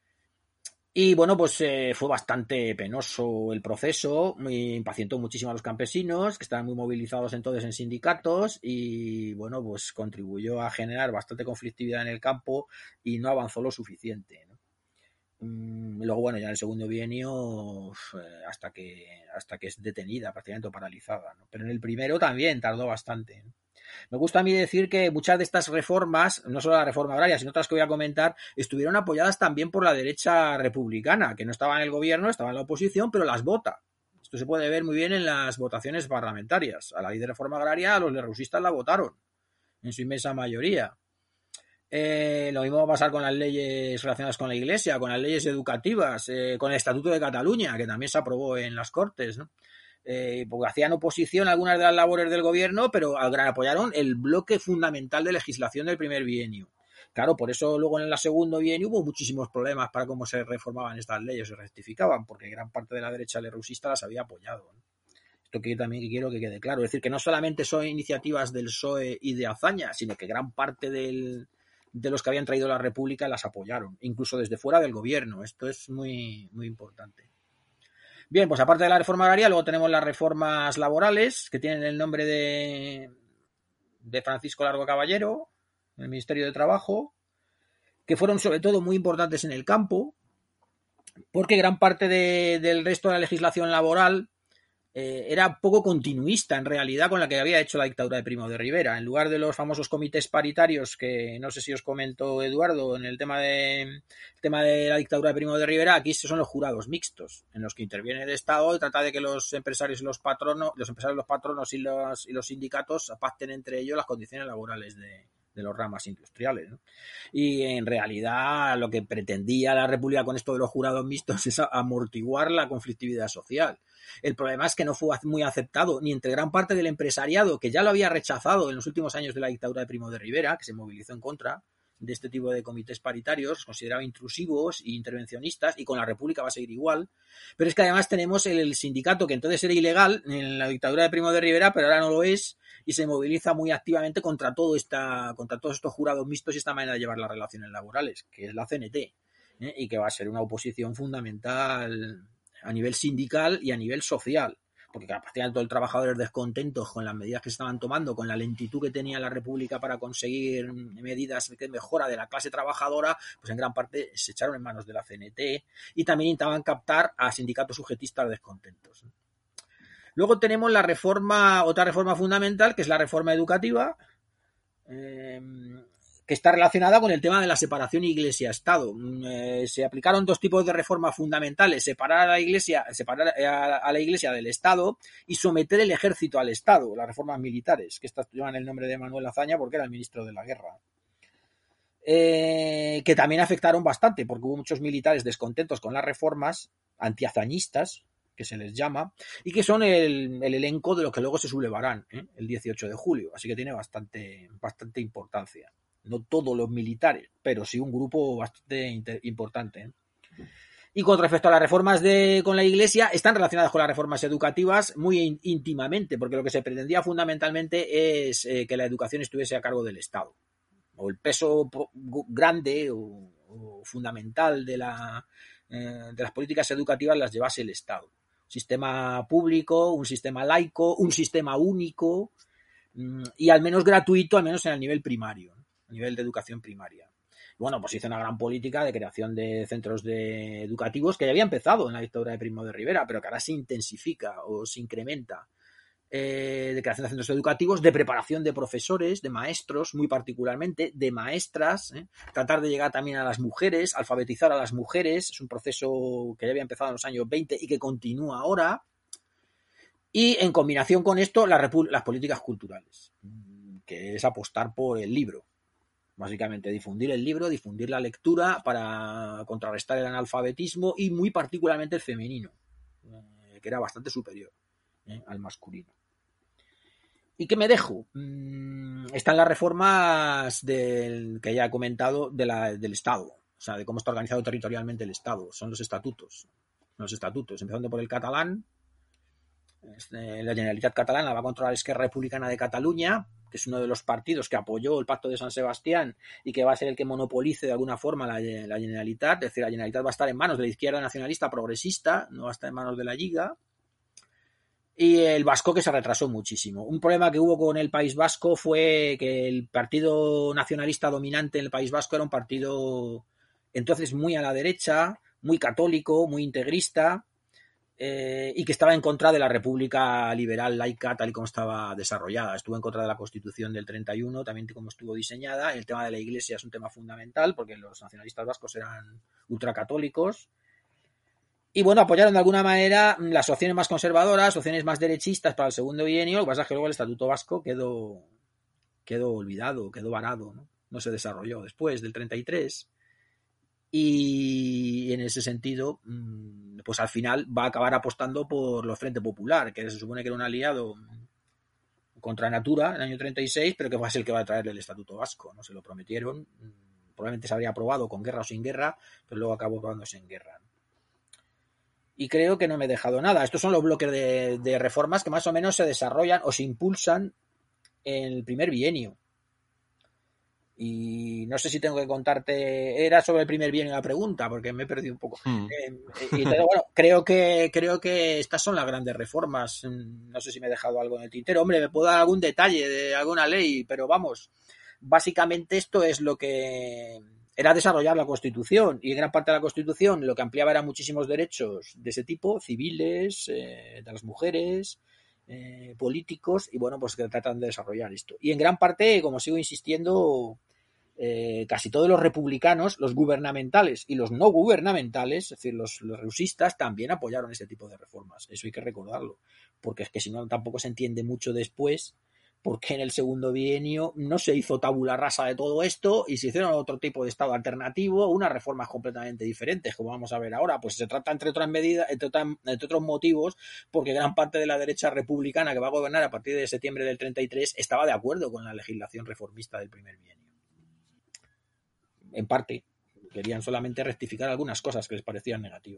Y bueno, pues eh, fue bastante penoso el proceso, muy, impacientó muchísimo a los campesinos, que estaban muy movilizados entonces en sindicatos, y bueno, pues contribuyó a generar bastante conflictividad en el campo y no avanzó lo suficiente, ¿no? Mm, luego, bueno, ya en el segundo bienio, eh, hasta que hasta que es detenida, prácticamente paralizada, ¿no? Pero en el primero también tardó bastante, ¿no? Me gusta a mí decir que muchas de estas reformas, no solo la reforma agraria, sino otras que voy a comentar, estuvieron apoyadas también por la derecha republicana, que no estaba en el gobierno, estaba en la oposición, pero las vota. Esto se puede ver muy bien en las votaciones parlamentarias. A la ley de reforma agraria los lerrousistas la votaron, en su inmensa mayoría. Eh, lo mismo va a pasar con las leyes relacionadas con la Iglesia, con las leyes educativas, eh, con el Estatuto de Cataluña, que también se aprobó en las Cortes, ¿no? Eh, porque hacían oposición a algunas de las labores del gobierno, pero apoyaron el bloque fundamental de legislación del primer bienio. Claro, por eso luego en el segundo bienio hubo muchísimos problemas para cómo se reformaban estas leyes, se rectificaban, porque gran parte de la derecha lerrousista las había apoyado, ¿no? Esto que yo también quiero que quede claro, es decir, que no solamente son iniciativas del P S O E y de Azaña, sino que gran parte del, de los que habían traído la República las apoyaron, incluso desde fuera del gobierno. Esto es muy, muy importante. Bien, pues aparte de la reforma agraria, luego tenemos las reformas laborales, que tienen el nombre de, de Francisco Largo Caballero, en el Ministerio de Trabajo, que fueron sobre todo muy importantes en el campo, porque gran parte de, del resto de la legislación laboral eh, era poco continuista en realidad con la que había hecho la dictadura de Primo de Rivera. En lugar de los famosos comités paritarios que no sé si os comentó Eduardo en el tema de, el tema de la dictadura de Primo de Rivera, aquí son los jurados mixtos, en los que interviene el Estado y trata de que los empresarios y los patronos, los empresarios, los patronos y los, y los sindicatos pacten entre ellos las condiciones laborales de, de los ramas industriales, ¿no? Y en realidad lo que pretendía la República con esto de los jurados mixtos es amortiguar la conflictividad social. El problema es que no fue muy aceptado ni entre gran parte del empresariado, que ya lo había rechazado en los últimos años de la dictadura de Primo de Rivera, que se movilizó en contra de este tipo de comités paritarios, consideraba intrusivos e intervencionistas, y con la República va a seguir igual. Pero es que además tenemos el, el sindicato, que entonces era ilegal en la dictadura de Primo de Rivera, pero ahora no lo es, y se moviliza muy activamente contra todo esta, contra todos estos jurados mixtos y esta manera de llevar las relaciones laborales, que es la C N T, ¿eh? Y que va a ser una oposición fundamental a nivel sindical y a nivel social, porque prácticamente todo el trabajador descontentos con las medidas que se estaban tomando, con la lentitud que tenía la República para conseguir medidas de mejora de la clase trabajadora, pues en gran parte se echaron en manos de la C N T y también intentaban captar a sindicatos sujetistas descontentos. Luego tenemos la reforma, otra reforma fundamental, que es la reforma educativa, eh, que está relacionada con el tema de la separación Iglesia-Estado. Eh, se aplicaron dos tipos de reformas fundamentales: separar a la Iglesia, separar a, a la Iglesia del Estado y someter el ejército al Estado, las reformas militares, que estas llevan el nombre de Manuel Azaña porque era el ministro de la guerra. Eh, que también afectaron bastante, porque hubo muchos militares descontentos con las reformas, antiazañistas, que se les llama, y que son el, el elenco de lo que luego se sublevarán, ¿eh? el dieciocho de julio, así que tiene bastante, bastante importancia. No todos los militares, pero sí un grupo bastante inter- importante, ¿eh? Y con respecto a las reformas de, con la Iglesia, están relacionadas con las reformas educativas muy in, íntimamente, porque lo que se pretendía fundamentalmente es eh, que la educación estuviese a cargo del Estado, o el peso grande o, o fundamental de, la, eh, de las políticas educativas las llevase el Estado. Un sistema público, un sistema laico, un sistema único mmm, y al menos gratuito, al menos en el nivel primario, ¿no? A nivel de educación primaria. Bueno, pues hizo una gran política de creación de centros de educativos que ya había empezado en la dictadura de Primo de Rivera, pero que ahora se intensifica o se incrementa. Eh, de creación de centros educativos, de preparación de profesores, de maestros, muy particularmente, de maestras, ¿eh? Tratar de llegar también a las mujeres, alfabetizar a las mujeres, es un proceso que ya había empezado en los años veinte y que continúa ahora. Y en combinación con esto, las, las políticas culturales, que es apostar por el libro. Básicamente difundir el libro, difundir la lectura para contrarrestar el analfabetismo y muy particularmente el femenino, eh, que era bastante superior eh, al masculino. ¿Y qué me dejo? Mm, están las reformas del, que ya he comentado de la, del Estado, o sea, de cómo está organizado territorialmente el Estado. Son los estatutos, los estatutos, empezando por el catalán. La Generalitat Catalana va a controlar Esquerra Republicana de Cataluña, que es uno de los partidos que apoyó el Pacto de San Sebastián y que va a ser el que monopolice de alguna forma la, la Generalitat. Es decir, la Generalitat va a estar en manos de la izquierda nacionalista progresista, no va a estar en manos de la Lliga. Y el vasco, que se retrasó muchísimo. Un problema que hubo con el País Vasco fue que el partido nacionalista dominante en el País Vasco era un partido entonces muy a la derecha, muy católico, muy integrista, Eh, y que estaba en contra de la República Liberal Laica tal y como estaba desarrollada. Estuvo en contra de la Constitución del treinta y uno, también como estuvo diseñada. El tema de la Iglesia es un tema fundamental porque los nacionalistas vascos eran ultracatólicos. Y bueno, apoyaron de alguna manera las opciones más conservadoras, opciones más derechistas para el segundo bienio. Lo que pasa es que luego el Estatuto Vasco quedó, quedó olvidado, quedó varado, ¿no? No se desarrolló después del treinta y tres. Y en ese sentido, pues al final va a acabar apostando por los Frente Popular, que se supone que era un aliado contra Natura en el año treinta y seis, pero que va a ser el que va a traerle el Estatuto Vasco, ¿no? Se lo prometieron, probablemente se habría aprobado con guerra o sin guerra, pero luego acabó aprobándose en guerra. Y creo que no me he dejado nada. Estos son los bloques de, de reformas que más o menos se desarrollan o se impulsan en el primer bienio. Y no sé si tengo que contarte, era sobre el primer bienio la pregunta, porque me he perdido un poco. Mm. Eh, y pero bueno, creo que creo que estas son las grandes reformas. No sé si me he dejado algo en el tintero. Hombre, me puedo dar algún detalle de alguna ley, pero vamos, básicamente esto es lo que era desarrollar la Constitución, y en gran parte de la Constitución lo que ampliaba eran muchísimos derechos de ese tipo, civiles, eh, de las mujeres, eh, políticos, y bueno, pues que tratan de desarrollar esto. Y en gran parte, como sigo insistiendo, eh, casi todos los republicanos, los gubernamentales y los no gubernamentales, es decir, los, los rusistas, también apoyaron ese tipo de reformas. Eso hay que recordarlo, porque es que si no tampoco se entiende mucho después porque en el segundo bienio no se hizo tabula rasa de todo esto y se hicieron otro tipo de estado alternativo, unas reformas completamente diferentes, como vamos a ver ahora. Pues se trata, entre otras medidas, entre, otras, entre otros motivos, porque gran parte de la derecha republicana que va a gobernar a partir de septiembre del treinta y tres estaba de acuerdo con la legislación reformista del primer bienio. En parte, querían solamente rectificar algunas cosas que les parecían negativas.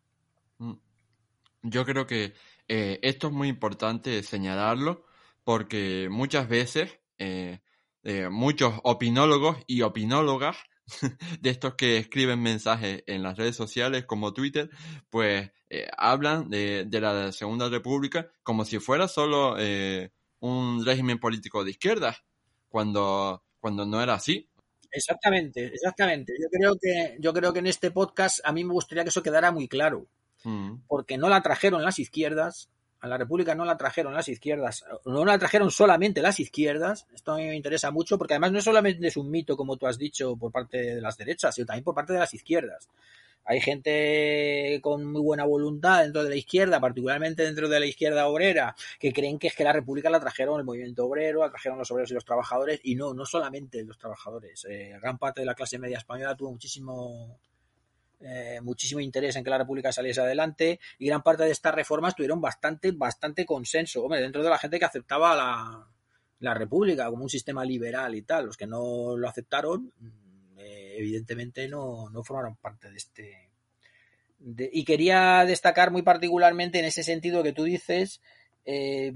Yo creo que eh, esto es muy importante señalarlo, porque muchas veces eh, eh, muchos opinólogos y opinólogas de estos que escriben mensajes en las redes sociales como Twitter, pues eh, hablan de, de la Segunda República como si fuera solo eh, un régimen político de izquierdas, cuando, cuando no era así. Exactamente, exactamente. Yo creo que, yo creo que en este podcast a mí me gustaría que eso quedara muy claro, mm. porque no la trajeron las izquierdas. A la República no la trajeron las izquierdas, no la trajeron solamente las izquierdas. Esto a mí me interesa mucho, porque además no solamente es un mito, como tú has dicho, por parte de las derechas, sino también por parte de las izquierdas. Hay gente con muy buena voluntad dentro de la izquierda, particularmente dentro de la izquierda obrera, que creen que es que la República la trajeron el movimiento obrero, la trajeron los obreros y los trabajadores, y no, no solamente los trabajadores. Eh, gran parte de la clase media española tuvo muchísimo... Eh, muchísimo interés en que la República saliese adelante, y gran parte de estas reformas tuvieron bastante, bastante consenso, hombre, dentro de la gente que aceptaba la, la República como un sistema liberal y tal. Los que no lo aceptaron, eh, evidentemente no, no formaron parte de este de, y quería destacar muy particularmente en ese sentido que tú dices, eh,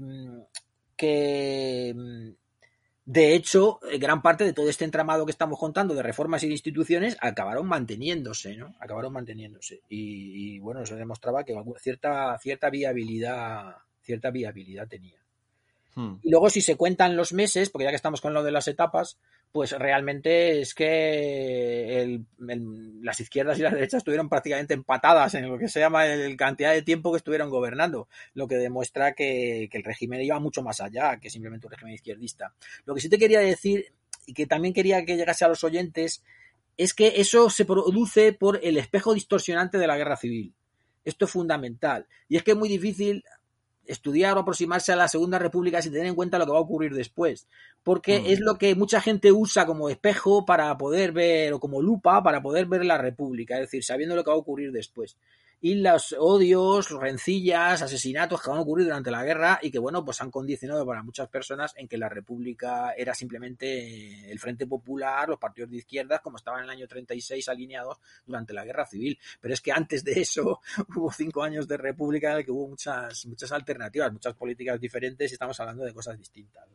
que de hecho, gran parte de todo este entramado que estamos contando de reformas y de instituciones acabaron manteniéndose, ¿no? Acabaron manteniéndose. Y, y bueno, eso demostraba que cierta, cierta viabilidad, cierta viabilidad tenía. Hmm. Y luego, si se cuentan los meses, porque ya que estamos con lo de las etapas, pues realmente es que el, el, las izquierdas y las derechas estuvieron prácticamente empatadas en lo que se llama el cantidad de tiempo que estuvieron gobernando, lo que demuestra que, que el régimen iba mucho más allá que simplemente un régimen izquierdista. Lo que sí te quería decir, y que también quería que llegase a los oyentes, es que eso se produce por el espejo distorsionante de la guerra civil. Esto es fundamental. Y es que es muy difícil estudiar o aproximarse a la Segunda República sin tener en cuenta lo que va a ocurrir después, porque mm. es lo que mucha gente usa como espejo para poder ver, o como lupa para poder ver la República, es decir, sabiendo lo que va a ocurrir después. Y los odios, rencillas, asesinatos que van a ocurrir durante la guerra y que, bueno, pues han condicionado para muchas personas en que la República era simplemente el Frente Popular, los partidos de izquierdas, como estaban en el año treinta y seis alineados durante la Guerra Civil. Pero es que antes de eso hubo cinco años de República en el que hubo muchas, muchas alternativas, muchas políticas diferentes, y estamos hablando de cosas distintas.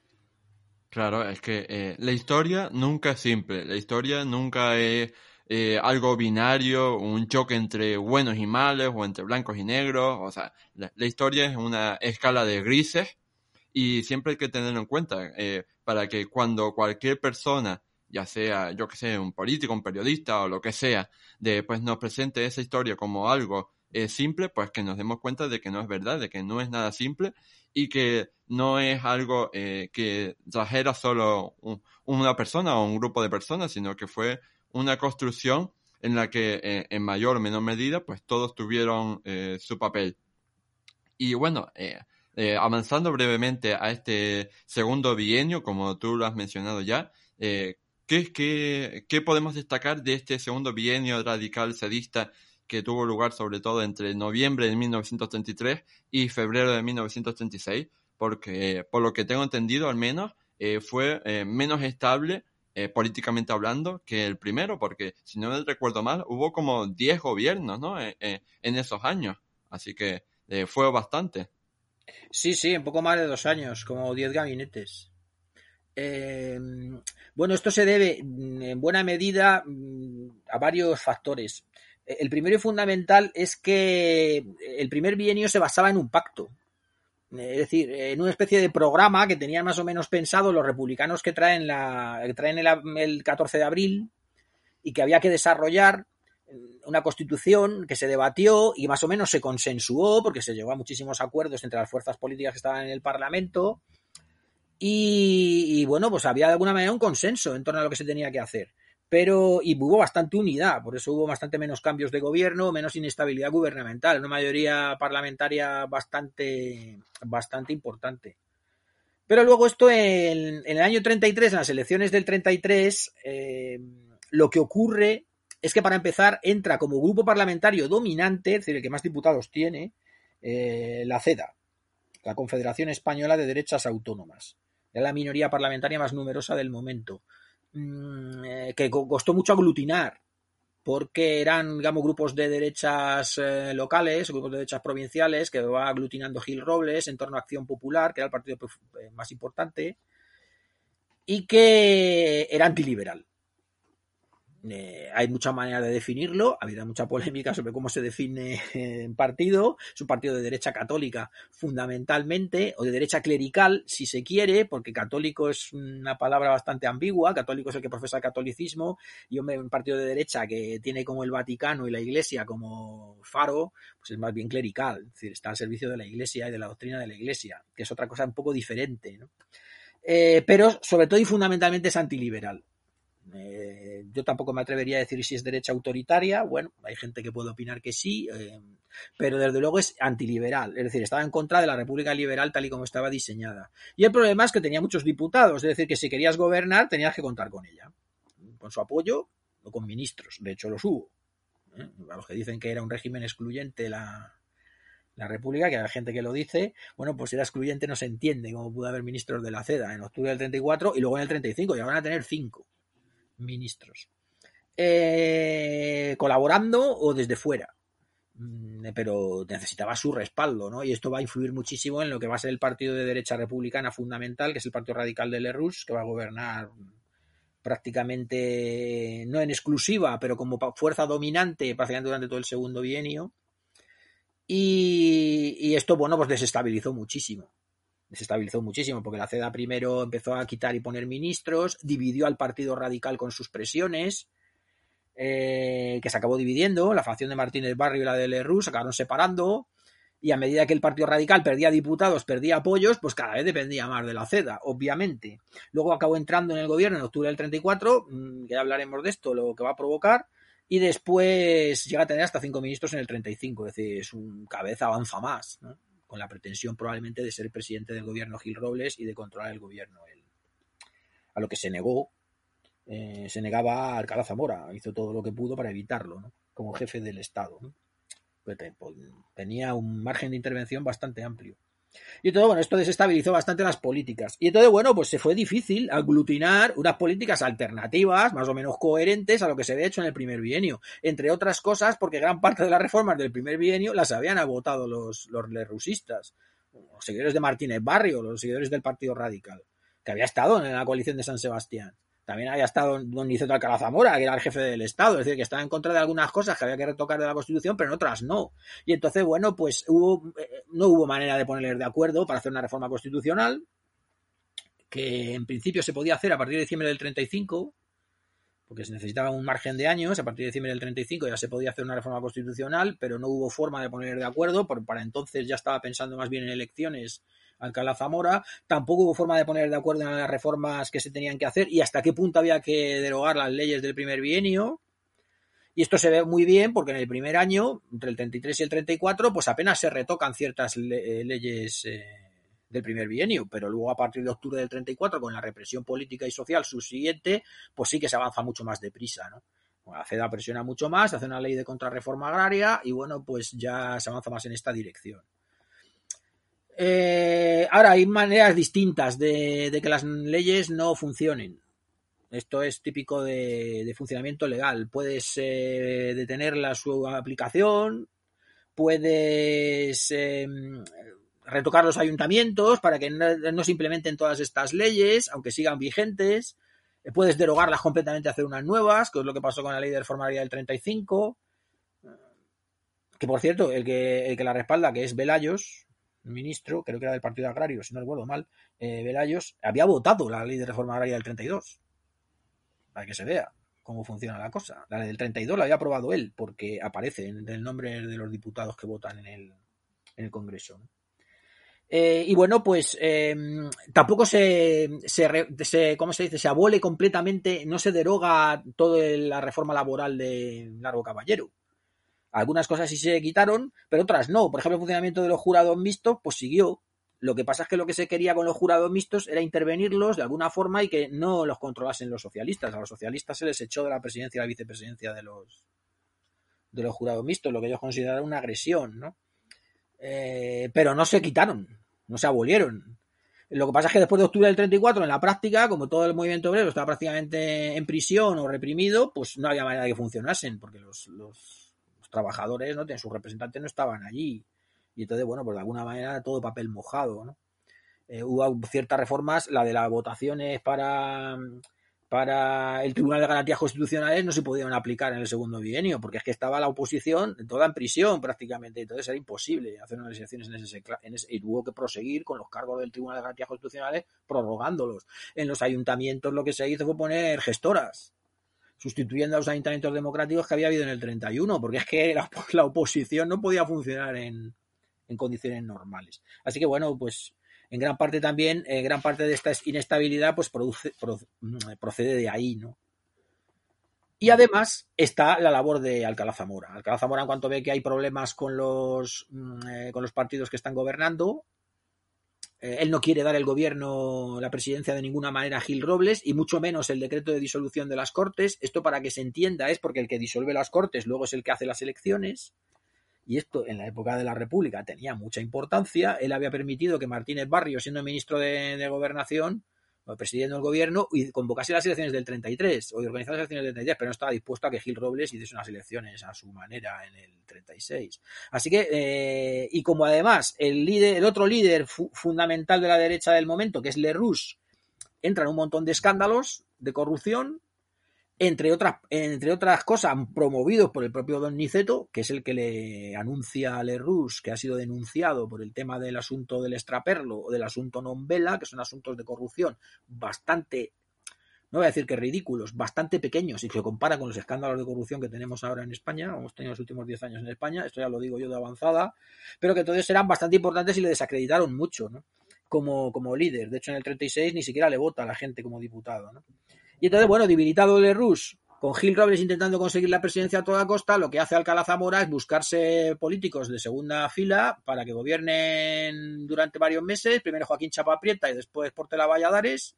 Claro, es que eh, la historia nunca es simple, la historia nunca es eh, algo binario, un choque entre buenos y malos, o entre blancos y negros. O sea, la, la historia es una escala de grises, y siempre hay que tenerlo en cuenta, eh, para que cuando cualquier persona, ya sea, yo que sé, un político, un periodista o lo que sea, de, pues nos presente esa historia como algo eh, simple, pues que nos demos cuenta de que no es verdad, de que no es nada simple, y que no es algo eh, que trajera solo un, una persona o un grupo de personas, sino que fue una construcción en la que eh, en mayor o menor medida pues todos tuvieron eh, su papel. Y bueno, eh, eh, avanzando brevemente a este segundo bienio, como tú lo has mencionado ya, eh, ¿qué, qué, ¿qué podemos destacar de este segundo bienio radical cedista que tuvo lugar sobre todo entre noviembre de mil novecientos treinta y tres y febrero de mil novecientos treinta y seis? Porque, eh, por lo que tengo entendido al menos, eh, fue eh, menos estable eh, políticamente hablando que el primero, porque si no me recuerdo mal, hubo como diez gobiernos, ¿no? Eh, eh, en esos años, así que eh, fue bastante. Sí, sí, un poco más de dos años, como diez gabinetes. Eh, bueno, esto se debe en buena medida a varios factores. El primero y fundamental es que el primer bienio se basaba en un pacto, es decir, en una especie de programa que tenían más o menos pensado los republicanos que traen la que traen el, el catorce de abril, y que había que desarrollar una constitución que se debatió y más o menos se consensuó, porque se llegó a muchísimos acuerdos entre las fuerzas políticas que estaban en el Parlamento y, y bueno, pues había de alguna manera un consenso en torno a lo que se tenía que hacer. Pero, y hubo bastante unidad, por eso hubo bastante menos cambios de gobierno, menos inestabilidad gubernamental, una mayoría parlamentaria bastante, bastante importante. Pero luego esto en, en el año treinta y tres, en las elecciones del treinta y tres, eh, lo que ocurre es que para empezar entra como grupo parlamentario dominante, es decir, el que más diputados tiene, eh, la CEDA, la Confederación Española de Derechas Autónomas. Era la minoría parlamentaria más numerosa del momento, que costó mucho aglutinar porque eran, digamos, grupos de derechas eh, locales, grupos de derechas provinciales que va aglutinando Gil Robles en torno a Acción Popular, que era el partido más importante, y que era antiliberal. Eh, hay muchas maneras de definirlo, ha habido mucha polémica sobre cómo se define un partido. Es un partido de derecha católica fundamentalmente, o de derecha clerical si se quiere, porque católico es una palabra bastante ambigua. Católico es el que profesa el catolicismo, y hombre, un partido de derecha que tiene como el Vaticano y la Iglesia como faro, pues es más bien clerical, es decir, está al servicio de la Iglesia y de la doctrina de la Iglesia, que es otra cosa un poco diferente, ¿no? Eh, pero sobre todo y fundamentalmente es antiliberal. Eh, yo tampoco me atrevería a decir si es derecha autoritaria. Bueno, hay gente que puede opinar que sí, eh, pero desde luego es antiliberal, es decir, estaba en contra de la República Liberal tal y como estaba diseñada. Y el problema es que tenía muchos diputados, es decir, que si querías gobernar tenías que contar con ella, con su apoyo o con ministros. De hecho los hubo, ¿eh? A los que dicen que era un régimen excluyente la, la República, que hay gente que lo dice, bueno, pues si era excluyente no se entiende cómo pudo haber ministros de la CEDA en octubre del treinta y cuatro y luego en el treinta y cinco, ya van a tener cinco ministros, eh, colaborando o desde fuera, pero necesitaba su respaldo, ¿no? Y esto va a influir muchísimo en lo que va a ser el partido de derecha republicana fundamental, que es el Partido Radical de Lerroux, que va a gobernar prácticamente, no en exclusiva, pero como fuerza dominante prácticamente durante todo el segundo bienio. Y, y esto, bueno, pues desestabilizó muchísimo. Desestabilizó muchísimo porque la CEDA primero empezó a quitar y poner ministros, dividió al Partido Radical con sus presiones, eh, que se acabó dividiendo. La facción de Martínez Barrio y la de Lerroux se acabaron separando, y a medida que el Partido Radical perdía diputados, perdía apoyos, pues cada vez dependía más de la CEDA, obviamente. Luego acabó entrando en el gobierno en octubre del treinta y cuatro, que ya hablaremos de esto, lo que va a provocar, y después llega a tener hasta cinco ministros en el treinta y cinco, es decir, es un cabeza avanza más, ¿no? Con la pretensión probablemente de ser presidente del gobierno Gil Robles y de controlar el gobierno él. A lo que se negó, eh, se negaba a Alcalá Zamora, hizo todo lo que pudo para evitarlo, ¿no? Como jefe del Estado, ¿no? Pues tenía un margen de intervención bastante amplio. Y entonces, bueno, esto desestabilizó bastante las políticas. Y entonces, bueno, pues se fue difícil aglutinar unas políticas alternativas, más o menos coherentes a lo que se había hecho en el primer bienio. Entre otras cosas, porque gran parte de las reformas del primer bienio las habían agotado los, los lerrousistas, los seguidores de Martínez Barrio, los seguidores del Partido Radical, que había estado en la coalición de San Sebastián. También había estado don Niceto Alcalá Zamora, que era el jefe del Estado, es decir, que estaba en contra de algunas cosas que había que retocar de la Constitución, pero en otras no. Y entonces, bueno, pues hubo, eh, no hubo manera de ponerles de acuerdo para hacer una reforma constitucional, que en principio se podía hacer a partir de diciembre del treinta y cinco, porque se necesitaba un margen de años. A partir de diciembre del treinta y cinco ya se podía hacer una reforma constitucional, pero no hubo forma de poner de acuerdo, porque para entonces ya estaba pensando más bien en elecciones Alcalá Zamora. Tampoco hubo forma de poner de acuerdo en las reformas que se tenían que hacer y hasta qué punto había que derogar las leyes del primer bienio. Y esto se ve muy bien porque en el primer año, entre el treinta y tres y el treinta y cuatro, pues apenas se retocan ciertas le- leyes eh, del primer bienio, pero luego a partir de octubre del treinta y cuatro, con la represión política y social subsiguiente, pues sí que se avanza mucho más deprisa, ¿no? Bueno, la CEDA presiona mucho más, hace una ley de contrarreforma agraria y bueno, pues ya se avanza más en esta dirección. Eh, ahora, hay maneras distintas de, de que las leyes no funcionen. Esto es típico de, de funcionamiento legal. Puedes eh, detener su aplicación, puedes eh, retocar los ayuntamientos para que no, no se implementen todas estas leyes, aunque sigan vigentes. Eh, puedes derogarlas completamente y hacer unas nuevas, que es lo que pasó con la ley de reforma agraria del treinta y cinco. Que, por cierto, el que, el que la respalda, que es Velayos, ministro, creo que era del Partido Agrario, si no recuerdo mal, eh, Velayos, había votado la ley de reforma agraria del treinta y dos, para que se vea. cómo funciona la cosa. La del treinta y dos la había aprobado él, porque aparece en el nombre de los diputados que votan en el, en el Congreso. Eh, y bueno, pues eh, tampoco se, se, se, ¿cómo se dice? Se abole completamente, no se deroga toda la reforma laboral de Largo Caballero. Algunas cosas sí se quitaron, pero otras no. Por ejemplo, el funcionamiento de los jurados mixtos, pues siguió. Lo que pasa es que lo que se quería con los jurados mixtos era intervenirlos de alguna forma y que no los controlasen los socialistas. A los socialistas se les echó de la presidencia y la vicepresidencia de los, de los jurados mixtos, lo que ellos consideraron una agresión, ¿no? Eh, pero no se quitaron, no se abolieron. Lo que pasa es que después de octubre del treinta y cuatro, en la práctica, como todo el movimiento obrero estaba prácticamente en prisión o reprimido, pues no había manera de que funcionasen, porque los, los, los trabajadores, ¿no? sus representantes no estaban allí. Y entonces, bueno, pues de alguna manera todo papel mojado, ¿no? Eh, hubo ciertas reformas, la de las votaciones para... para el Tribunal de Garantías Constitucionales no se podían aplicar en el segundo bienio, porque es que estaba la oposición toda en prisión prácticamente, entonces era imposible hacer unas elecciones en ese, en ese, y tuvo que proseguir con los cargos del Tribunal de Garantías Constitucionales prorrogándolos. En los ayuntamientos lo que se hizo fue poner gestoras, sustituyendo a los ayuntamientos democráticos que había habido en el treinta y uno, porque es que la, la oposición no podía funcionar en, en condiciones normales. Así que bueno, pues en gran parte también, eh, gran parte de esta inestabilidad pues produce, pro, procede de ahí, ¿no? Y además está la labor de Alcalá Zamora. Alcalá Zamora, en cuanto ve que hay problemas con los, eh, con los partidos que están gobernando, eh, él no quiere dar el gobierno, la presidencia de ninguna manera a Gil Robles, y mucho menos el decreto de disolución de las Cortes. Esto, para que se entienda, es porque el que disuelve las Cortes luego es el que hace las elecciones. Y esto en la época de la República tenía mucha importancia. Él había permitido que Martínez Barrio, siendo ministro de, de Gobernación, o presidiendo el gobierno, y convocase las elecciones del treinta y tres, o organizase las elecciones del treinta y tres, pero no estaba dispuesto a que Gil Robles hiciese unas elecciones a su manera en el treinta y seis. Así que, eh, y como además el líder, el otro líder fu- fundamental de la derecha del momento, que es Lerroux, entra en un montón de escándalos de corrupción, Entre otras, entre otras cosas, promovidos por el propio Don Niceto, que es el que le anuncia a Lerroux que ha sido denunciado por el tema del asunto del extraperlo o del asunto non vela, que son asuntos de corrupción bastante, no voy a decir que ridículos, bastante pequeños, y que se compara con los escándalos de corrupción que tenemos ahora en España, hemos tenido los últimos diez años en España, esto ya lo digo yo de avanzada, pero que entonces eran bastante importantes y le desacreditaron mucho, ¿no? Como, como líder. De hecho, en el treinta y seis ni siquiera le vota a la gente como diputado, ¿no? Y entonces, bueno, debilitado Lerroux, con Gil Robles intentando conseguir la presidencia a toda costa, lo que hace Alcalá Zamora es buscarse políticos de segunda fila para que gobiernen durante varios meses, primero Joaquín Chapa Prieta y después Portela Valladares.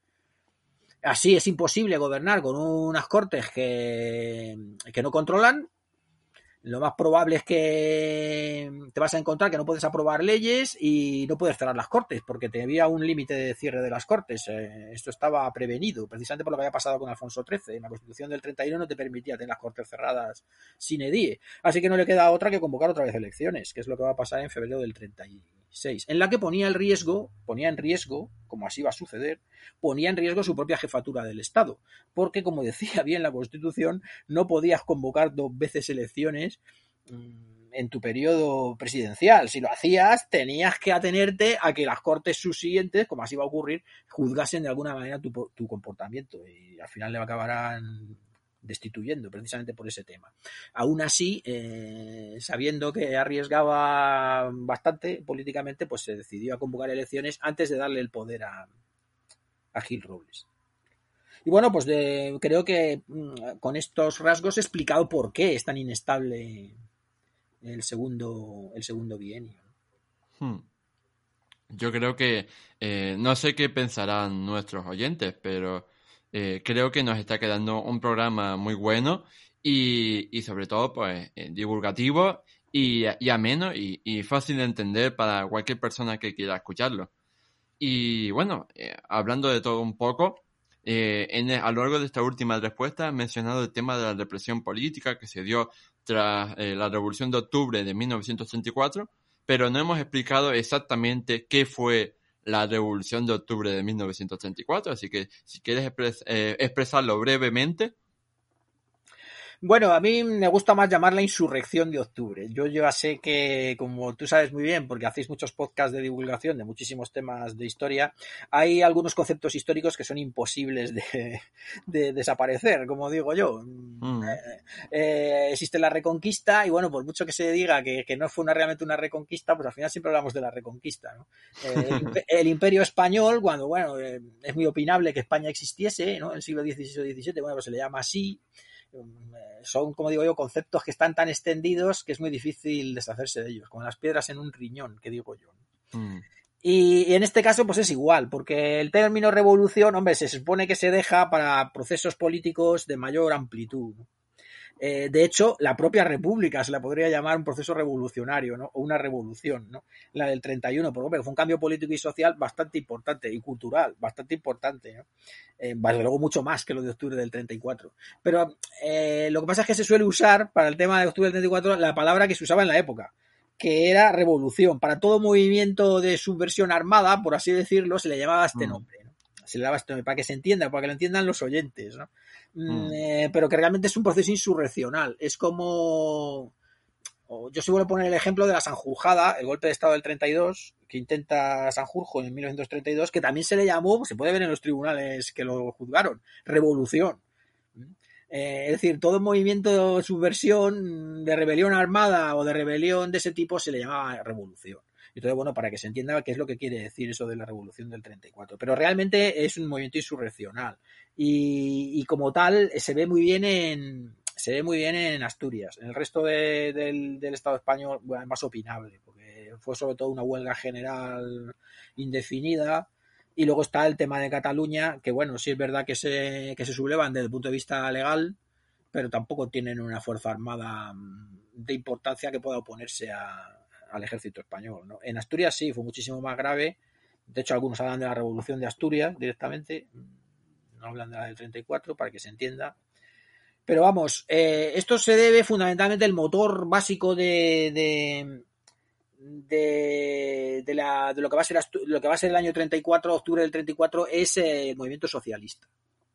Así es imposible gobernar con unas cortes que, que no controlan. Lo más probable es que te vas a encontrar que no puedes aprobar leyes y no puedes cerrar las cortes, porque te había un límite de cierre de las cortes. Eh, esto estaba prevenido, precisamente por lo que había pasado con Alfonso trece. En la Constitución del treinta y uno no te permitía tener las cortes cerradas sine die. Así que no le queda otra que convocar otra vez elecciones, que es lo que va a pasar en febrero del treinta y seis, en la que ponía el riesgo, ponía en riesgo, como así va a suceder, ponía en riesgo su propia jefatura del Estado, porque, como decía bien la Constitución, no podías convocar dos veces elecciones en tu periodo presidencial. Si lo hacías, tenías que atenerte a que las cortes subsiguientes, como así va a ocurrir, juzgasen de alguna manera tu, tu comportamiento, y al final le acabarán destituyendo precisamente por ese tema. Aún así, eh, sabiendo que arriesgaba bastante políticamente, pues se decidió a convocar elecciones antes de darle el poder a, a Gil Robles. Y bueno, pues de, creo que mmm, con estos rasgos he explicado por qué es tan inestable el segundo, el segundo bienio. Hmm. Yo creo que, eh, no sé qué pensarán nuestros oyentes, pero eh, creo que nos está quedando un programa muy bueno y, y sobre todo pues eh, divulgativo y, y ameno y, y fácil de entender para cualquier persona que quiera escucharlo. Y bueno, eh, hablando de todo un poco, eh, en el, a lo largo de esta última respuesta he mencionado el tema de la represión política que se dio tras eh, la Revolución de Octubre de mil novecientos treinta y cuatro, pero no hemos explicado exactamente qué fue la Revolución de Octubre de mil novecientos treinta y cuatro, así que si quieres expres- eh, expresarlo brevemente. Bueno, a mí me gusta más llamarla insurrección de octubre. Yo ya sé que, como tú sabes muy bien, porque hacéis muchos podcasts de divulgación de muchísimos temas de historia, hay algunos conceptos históricos que son imposibles de, de desaparecer, como digo yo. Mm. Eh, eh, existe la Reconquista y, bueno, por mucho que se diga que, que no fue una, realmente una reconquista, pues al final siempre hablamos de la Reconquista, ¿no? Eh, el, el Imperio Español, cuando, bueno, eh, es muy opinable que España existiese, ¿no? En el siglo dieciséis o diecisiete, bueno, pues se le llama así. Son, como digo yo, conceptos que están tan extendidos que es muy difícil deshacerse de ellos, como las piedras en un riñón, que digo yo. Mm. Y en este caso, pues es igual, porque el término revolución, hombre, se supone que se deja para procesos políticos de mayor amplitud. Eh, de hecho, la propia República se la podría llamar un proceso revolucionario, ¿no? O una revolución, ¿no? La del treinta y uno, porque fue un cambio político y social bastante importante y cultural, bastante importante, ¿no? Eh, desde luego mucho más que lo de octubre del treinta y cuatro. Pero eh, lo que pasa es que se suele usar para el tema de octubre del treinta y cuatro la palabra que se usaba en la época, que era revolución. Para todo movimiento de subversión armada, por así decirlo, se le llamaba este Mm. nombre, ¿no? Se le daba este nombre para que se entienda, para que lo entiendan los oyentes, ¿no? Mm. Eh, pero que realmente es un proceso insurreccional. Es como... Yo suelo poner el ejemplo de la Sanjurjada, el golpe de Estado del treinta y dos, que intenta Sanjurjo en mil novecientos treinta y dos, que también se le llamó, se puede ver en los tribunales que lo juzgaron, revolución. Eh, es decir, todo movimiento de subversión, de rebelión armada o de rebelión de ese tipo se le llamaba revolución. Entonces, bueno, para que se entienda qué es lo que quiere decir eso de la revolución del treinta y cuatro. Pero realmente es un movimiento insurreccional. Y, y como tal, se ve muy bien en, se ve muy bien en Asturias. En el resto de, del, del Estado español, bueno, es más opinable, porque fue sobre todo una huelga general indefinida. Y luego está el tema de Cataluña, que bueno, sí es verdad que se, que se sublevan desde el punto de vista legal, pero tampoco tienen una fuerza armada de importancia que pueda oponerse a, al ejército español, ¿no? En Asturias sí, fue muchísimo más grave. De hecho, algunos hablan de la revolución de Asturias directamente, no hablan de la del treinta y cuatro, para que se entienda. Pero vamos, eh, esto se debe fundamentalmente al motor básico de, de, de, de, la, de lo que va a ser lo que va a ser el año treinta y cuatro, octubre del treinta y cuatro, es el movimiento socialista.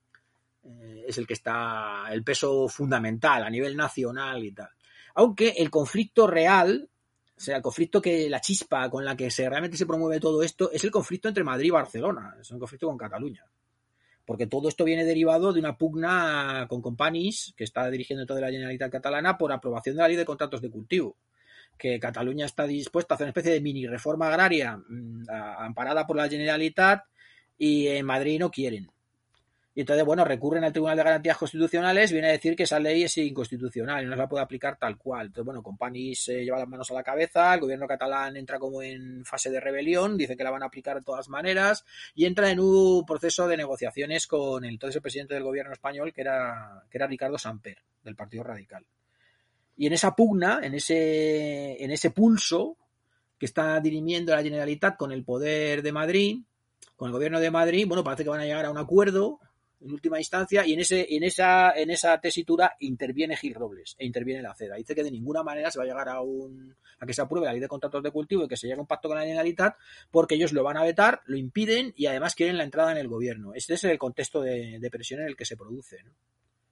Eh, es el que está el peso fundamental a nivel nacional y tal. Aunque el conflicto real, o sea, el conflicto que la chispa con la que se realmente se promueve todo esto es el conflicto entre Madrid y Barcelona, es un conflicto con Cataluña. Porque todo esto viene derivado de una pugna con Companys, que está dirigiendo toda la Generalitat catalana, por aprobación de la ley de contratos de cultivo. Que Cataluña está dispuesta a hacer una especie de mini reforma agraria mmm, amparada por la Generalitat y en Madrid no quieren. Y entonces, bueno, recurren al Tribunal de Garantías Constitucionales, viene a decir que esa ley es inconstitucional y no se la puede aplicar tal cual. Entonces, bueno, Companys se lleva las manos a la cabeza, el gobierno catalán entra como en fase de rebelión, dice que la van a aplicar de todas maneras y entra en un proceso de negociaciones con el entonces presidente del gobierno español, que era, que era Ricardo Samper, del Partido Radical. Y en esa pugna, en ese, en ese pulso que está dirimiendo la Generalitat con el poder de Madrid, con el gobierno de Madrid, bueno, parece que van a llegar a un acuerdo en última instancia, y en ese en esa en esa tesitura interviene Gil Robles e interviene la CEDA. Dice que de ninguna manera se va a llegar a un a que se apruebe la ley de contratos de cultivo y que se llegue a un pacto con la Generalitat, porque ellos lo van a vetar, lo impiden y además quieren la entrada en el gobierno. Este es el contexto de, de presión en el que se produce, ¿no?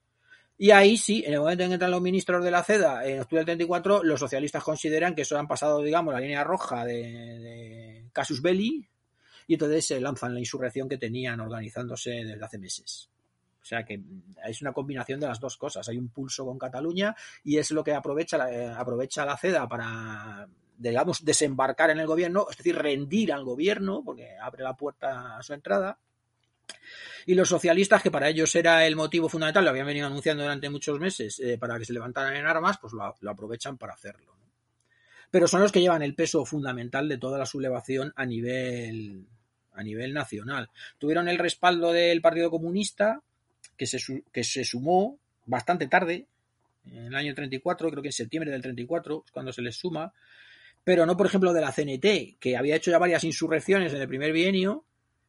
Y ahí sí, en el momento en que entran los ministros de la CEDA, en octubre del treinta y cuatro, los socialistas consideran que eso han pasado, digamos, la línea roja de, de casus belli, y entonces se lanzan la insurrección que tenían organizándose desde hace meses. O sea que es una combinación de las dos cosas. Hay un pulso con Cataluña y es lo que aprovecha la, eh, aprovecha la CEDA para, digamos, desembarcar en el gobierno, es decir, rendir al gobierno, porque abre la puerta a su entrada. Y los socialistas, que para ellos era el motivo fundamental, lo habían venido anunciando durante muchos meses, eh, para que se levantaran en armas, pues lo, lo aprovechan para hacerlo, ¿no? Pero son los que llevan el peso fundamental de toda la sublevación a nivel... a nivel nacional. Tuvieron el respaldo del Partido Comunista, que se, que se sumó bastante tarde, en el año treinta y cuatro, creo que en septiembre del treinta y cuatro, cuando se les suma, pero no, por ejemplo, de la C N T, que había hecho ya varias insurrecciones en el primer bienio,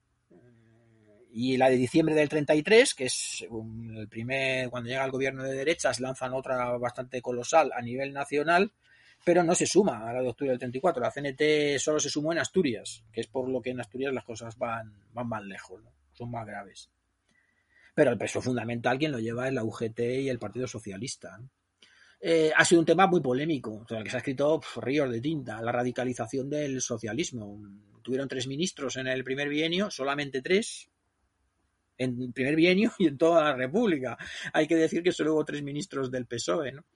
y la de diciembre del treinta y tres, que es el primer, cuando llega el gobierno de derechas, lanzan otra bastante colosal a nivel nacional, pero no se suma a la de octubre del treinta y cuatro. La C N T solo se sumó en Asturias, que es por lo que en Asturias las cosas van, van más lejos, ¿no? Son más graves. pero el peso fundamental quien lo lleva es la U G T y el Partido Socialista, ¿no? Eh, ha sido un tema muy polémico, o sea, que se ha escrito pf, ríos de tinta, la radicalización del socialismo. Tuvieron tres ministros en el primer bienio, solamente tres, en el primer bienio y en toda la República. Hay que decir que solo hubo tres ministros del P S O E, ¿no?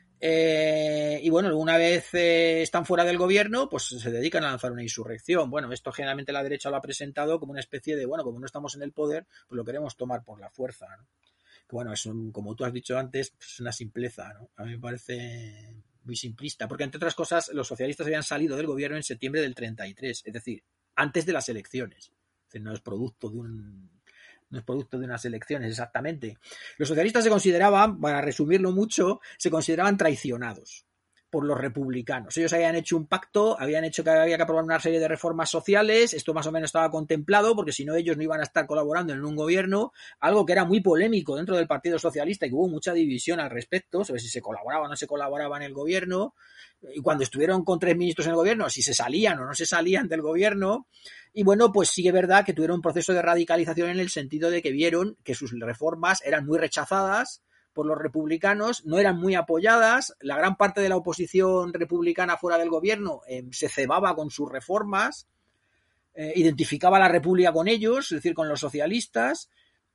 Eh, y bueno, una vez eh, están fuera del gobierno, pues se dedican a lanzar una insurrección. Bueno, esto generalmente la derecha lo ha presentado como una especie de, bueno, como no estamos en el poder, pues lo queremos tomar por la fuerza, ¿no? Que bueno, es un, como tú has dicho antes, pues es una simpleza, ¿no? A mí me parece muy simplista, porque entre otras cosas los socialistas habían salido del gobierno en septiembre del treinta y tres, es decir, antes de las elecciones. Es decir, no es producto de un... no es producto de unas elecciones exactamente. Los socialistas se consideraban, para resumirlo mucho, se consideraban traicionados por los republicanos. Ellos habían hecho un pacto, habían hecho que había que aprobar una serie de reformas sociales, esto más o menos estaba contemplado, porque si no ellos no iban a estar colaborando en un gobierno, algo que era muy polémico dentro del Partido Socialista y que hubo mucha división al respecto, sobre si se colaboraba o no se colaboraba en el gobierno, y cuando estuvieron con tres ministros en el gobierno, si se salían o no se salían del gobierno. Y bueno, pues sí es verdad que tuvieron un proceso de radicalización en el sentido de que vieron que sus reformas eran muy rechazadas por los republicanos, no eran muy apoyadas, la gran parte de la oposición republicana fuera del gobierno eh, se cebaba con sus reformas, eh, identificaba a la República con ellos, es decir, con los socialistas,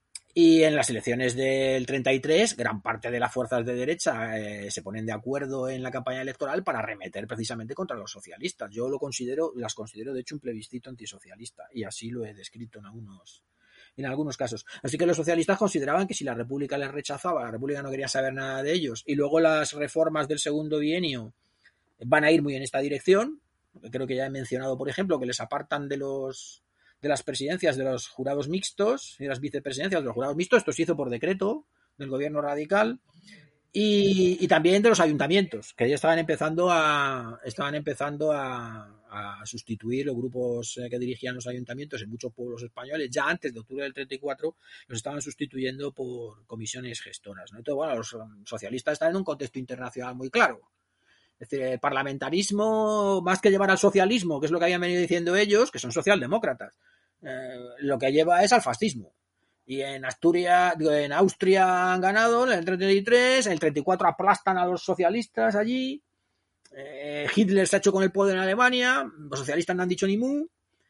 y en las elecciones del treinta y tres, gran parte de las fuerzas de derecha eh, se ponen de acuerdo en la campaña electoral para arremeter precisamente contra los socialistas. Yo lo considero, las considero de hecho un plebiscito antisocialista, y así lo he descrito en algunos, en algunos casos. Así que los socialistas consideraban que si la República les rechazaba, la República no quería saber nada de ellos, y luego las reformas del segundo bienio van a ir muy en esta dirección. Creo que ya he mencionado, por ejemplo, que les apartan de los de las presidencias de los jurados mixtos y de las vicepresidencias de los jurados mixtos. Esto se hizo por decreto del gobierno radical. Y, y también de los ayuntamientos, que ya estaban empezando a estaban empezando a, a sustituir los grupos que dirigían los ayuntamientos en muchos pueblos españoles. Ya antes de octubre del treinta y cuatro los estaban sustituyendo por comisiones gestoras, ¿no? Entonces, bueno, los socialistas están en un contexto internacional muy claro. Es decir, el parlamentarismo, más que llevar al socialismo, que es lo que habían venido diciendo ellos, que son socialdemócratas, eh, lo que lleva es al fascismo. Y en Asturias, digo, en Austria han ganado en el treinta y tres, en el treinta y cuatro aplastan a los socialistas allí, eh, Hitler se ha hecho con el poder en Alemania, los socialistas no han dicho ni mu,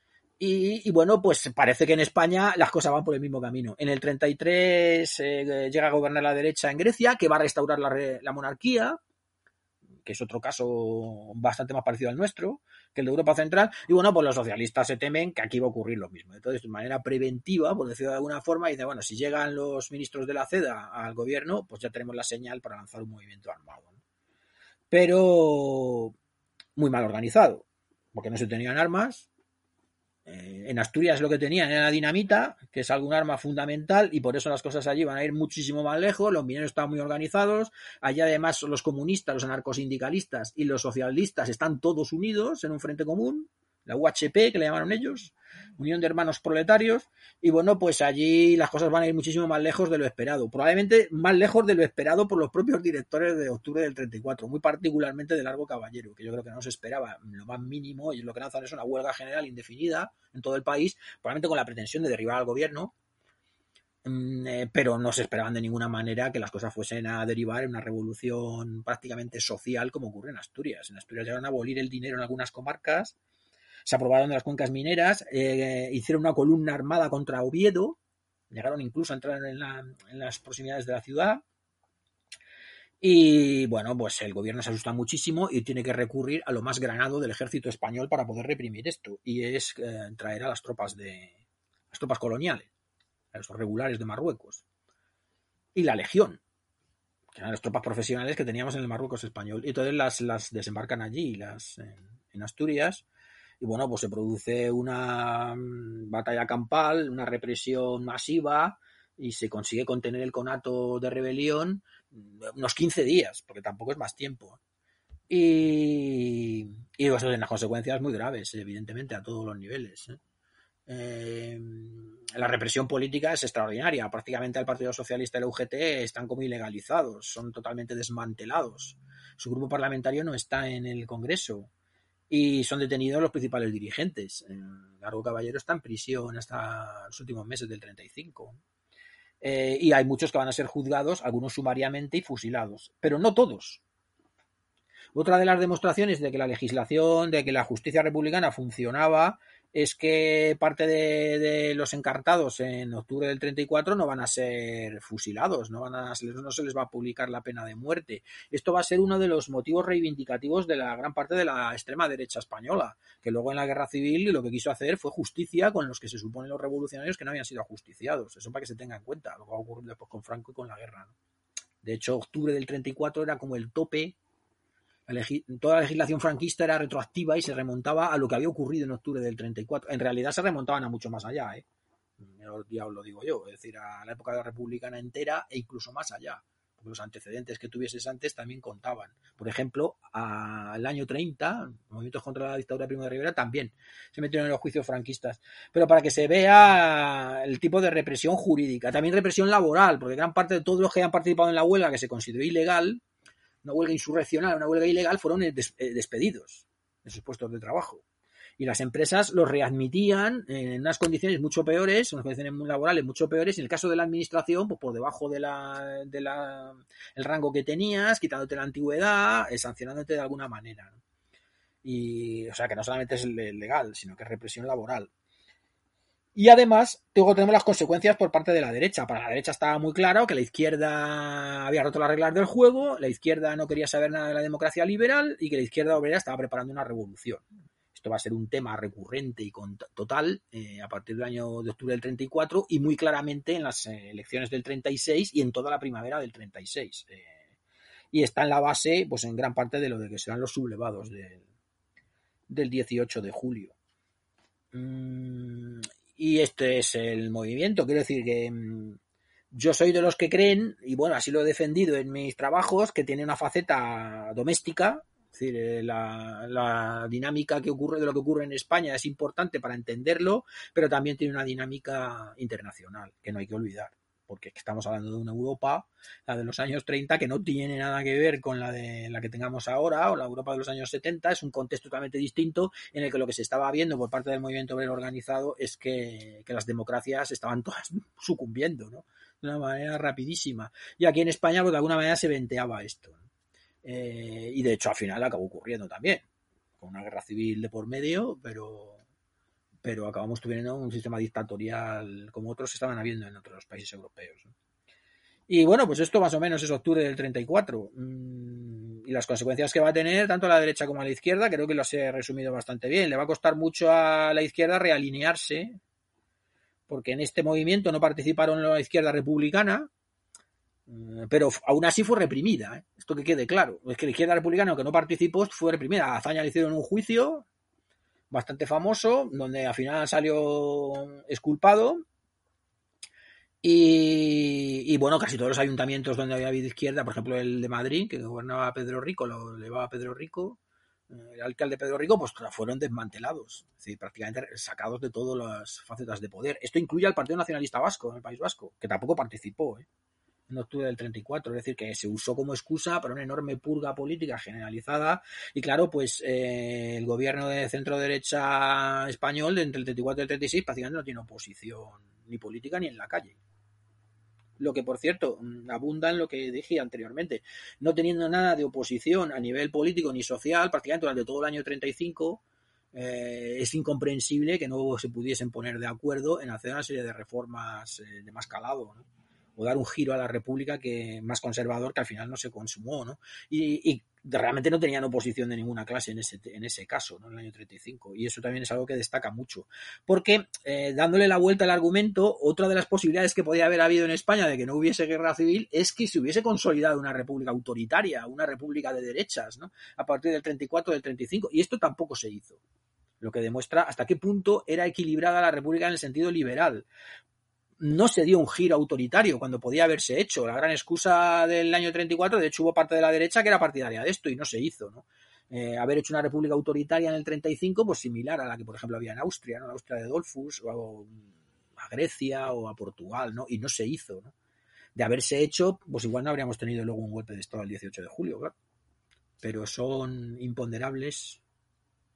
y, y bueno, pues parece que en España las cosas van por el mismo camino. En el treinta y tres eh, llega a gobernar la derecha en Grecia, que va a restaurar la, la monarquía, que es otro caso bastante más parecido al nuestro, que el de Europa Central, y bueno, pues los socialistas se temen que aquí va a ocurrir lo mismo. Entonces, de manera preventiva, por decirlo de alguna forma, dice, bueno, si llegan los ministros de la CEDA al gobierno, pues ya tenemos la señal para lanzar un movimiento armado, ¿no? Pero muy mal organizado, porque no se tenían armas. En Asturias lo que tenían era dinamita, que es algún arma fundamental, y por eso las cosas allí van a ir muchísimo más lejos. Los mineros están muy organizados. Allá además los comunistas, los anarcosindicalistas y los socialistas están todos unidos en un frente común, la U H P, que le llamaron ellos, Unión de Hermanos Proletarios, y bueno, pues allí las cosas van a ir muchísimo más lejos de lo esperado, probablemente más lejos de lo esperado por los propios directores de octubre del treinta y cuatro, muy particularmente de Largo Caballero, que yo creo que no se esperaba lo más mínimo, y lo que lanzan es una huelga general indefinida en todo el país, probablemente con la pretensión de derribar al gobierno, pero no se esperaban de ninguna manera que las cosas fuesen a derivar en una revolución prácticamente social como ocurre en Asturias. En Asturias llegaron a abolir el dinero en algunas comarcas, se aprobaron las cuencas mineras, eh, hicieron una columna armada contra Oviedo, llegaron incluso a entrar en, la, en las proximidades de la ciudad, y bueno, pues el gobierno se asusta muchísimo y tiene que recurrir a lo más granado del ejército español para poder reprimir esto, y es eh, traer a las tropas de las tropas coloniales, a los regulares de Marruecos, y la Legión, que eran las tropas profesionales que teníamos en el Marruecos español, y entonces las, las desembarcan allí, las en, en Asturias. Y bueno, pues se produce una batalla campal, una represión masiva, y se consigue contener el conato de rebelión unos quince días, porque tampoco es más tiempo. Y, y eso tiene unas consecuencias muy graves, evidentemente, a todos los niveles. ¿eh? Eh, la represión política es extraordinaria. Prácticamente el Partido Socialista y la U G T están como ilegalizados, son totalmente desmantelados. Su grupo parlamentario no está en el Congreso. Y son detenidos los principales dirigentes. Largo Caballero está en prisión hasta los últimos meses del treinta y cinco. Eh, y hay muchos que van a ser juzgados, algunos sumariamente y fusilados, pero no todos. Otra de las demostraciones de que la legislación, de que la justicia republicana funcionaba, es que parte de, de los encartados en octubre del treinta y cuatro no van a ser fusilados, no, van a, no se les va a publicar la pena de muerte. Esto va a ser uno de los motivos reivindicativos de la gran parte de la extrema derecha española, que luego en la guerra civil lo que quiso hacer fue justicia con los que se suponen los revolucionarios que no habían sido ajusticiados. Eso para que se tenga en cuenta lo que va a ocurrir después con Franco y con la guerra, ¿no? De hecho, octubre del treinta y cuatro era como el tope. Toda la legislación franquista era retroactiva y se remontaba a lo que había ocurrido en octubre del treinta y cuatro. En realidad se remontaban a mucho más allá, ¿eh? Ya os lo digo yo, es decir, a la época de la republicana entera e incluso más allá, porque los antecedentes que tuvieses antes también contaban. Por ejemplo, al año treinta, movimientos contra la dictadura de Primo de Rivera también se metieron en los juicios franquistas, pero para que se vea el tipo de represión jurídica, también represión laboral, porque gran parte de todos los que han participado en la huelga, que se consideró ilegal, una huelga insurreccional, una huelga ilegal, fueron des- despedidos de sus puestos de trabajo. Y las empresas los readmitían en unas condiciones mucho peores, unas condiciones laborales mucho peores. En el caso de la administración, pues por debajo de la, de la el rango que tenías, quitándote la antigüedad, eh, sancionándote de alguna manera, ¿no? Y, o sea, que no solamente es legal, sino que es represión laboral. Y además, luego tenemos las consecuencias por parte de la derecha. Para la derecha estaba muy claro que la izquierda había roto las reglas del juego, la izquierda no quería saber nada de la democracia liberal y que la izquierda obrera estaba preparando una revolución. Esto va a ser un tema recurrente y total eh, a partir del año de octubre del treinta y cuatro y muy claramente en las elecciones del treinta y seis y en toda la primavera del treinta y seis. Eh, y está en la base, pues en gran parte de lo de que serán los sublevados de, del dieciocho de julio. Mm, y este es el movimiento. Quiero decir que mmm, yo soy de los que creen, y bueno, así lo he defendido en mis trabajos, que tiene una faceta doméstica. Es decir, la, la dinámica que ocurre de lo que ocurre en España es importante para entenderlo, pero también tiene una dinámica internacional que no hay que olvidar, porque estamos hablando de una Europa, la de los años treinta, que no tiene nada que ver con la de la que tengamos ahora, o la Europa de los años setenta. Es un contexto totalmente distinto en el que lo que se estaba viendo por parte del movimiento obrero organizado es que, que las democracias estaban todas sucumbiendo, ¿no? De una manera rapidísima. Y aquí en España, pues de alguna manera se venteaba esto, ¿no? Eh, y de hecho al final acabó ocurriendo también, con una guerra civil de por medio, pero pero acabamos teniendo un sistema dictatorial como otros estaban habiendo en otros países europeos, ¿no? Y bueno, pues esto más o menos es octubre del treinta y cuatro. Y las consecuencias que va a tener tanto a la derecha como a la izquierda, creo que las he resumido bastante bien. Le va a costar mucho a la izquierda realinearse, porque en este movimiento no participaron la izquierda republicana, pero aún así fue reprimida, ¿eh? Esto que quede claro. Es que la izquierda republicana, que no participó, fue reprimida. A Azaña le hicieron un juicio bastante famoso, donde al final salió exculpado. Y, y bueno, casi todos los ayuntamientos donde había habido izquierda, por ejemplo el de Madrid, que gobernaba Pedro Rico, lo llevaba Pedro Rico, el alcalde Pedro Rico, pues fueron desmantelados, es decir, prácticamente sacados de todas las facetas de poder. Esto incluye al Partido Nacionalista Vasco, en el País Vasco, que tampoco participó, ¿eh? En octubre del treinta y cuatro, es decir, que se usó como excusa para una enorme purga política generalizada. Y claro, pues eh, el gobierno de centro-derecha español entre el treinta y cuatro y el treinta y seis prácticamente no tiene oposición ni política ni en la calle. Lo que, por cierto, abunda en lo que dije anteriormente, no teniendo nada de oposición a nivel político ni social prácticamente durante todo el año treinta y cinco, eh, es incomprensible que no se pudiesen poner de acuerdo en hacer una serie de reformas eh, de más calado, ¿no? O dar un giro a la República que más conservador, que al final no se consumó, ¿no? Y, y realmente no tenían oposición de ninguna clase en ese, en ese caso, ¿no? En el año treinta y cinco. Y eso también es algo que destaca mucho. Porque, eh, dándole la vuelta al argumento, otra de las posibilidades que podía haber habido en España de que no hubiese guerra civil es que se hubiese consolidado una república autoritaria, una república de derechas, ¿no? A partir del treinta y cuatro, del treinta y cinco. Y esto tampoco se hizo. Lo que demuestra hasta qué punto era equilibrada la república en el sentido liberal. No se dio un giro autoritario cuando podía haberse hecho. La gran excusa del año treinta y cuatro, de hecho hubo parte de la derecha que era partidaria de esto y no se hizo, ¿no? Eh, haber hecho una república autoritaria en el treinta y cinco, pues similar a la que por ejemplo había en Austria, ¿no? La Austria de Dollfuss, o a Grecia o a Portugal, ¿no? Y no se hizo, ¿no? De haberse hecho, pues igual no habríamos tenido luego un golpe de estado el dieciocho de julio, claro. Pero son imponderables,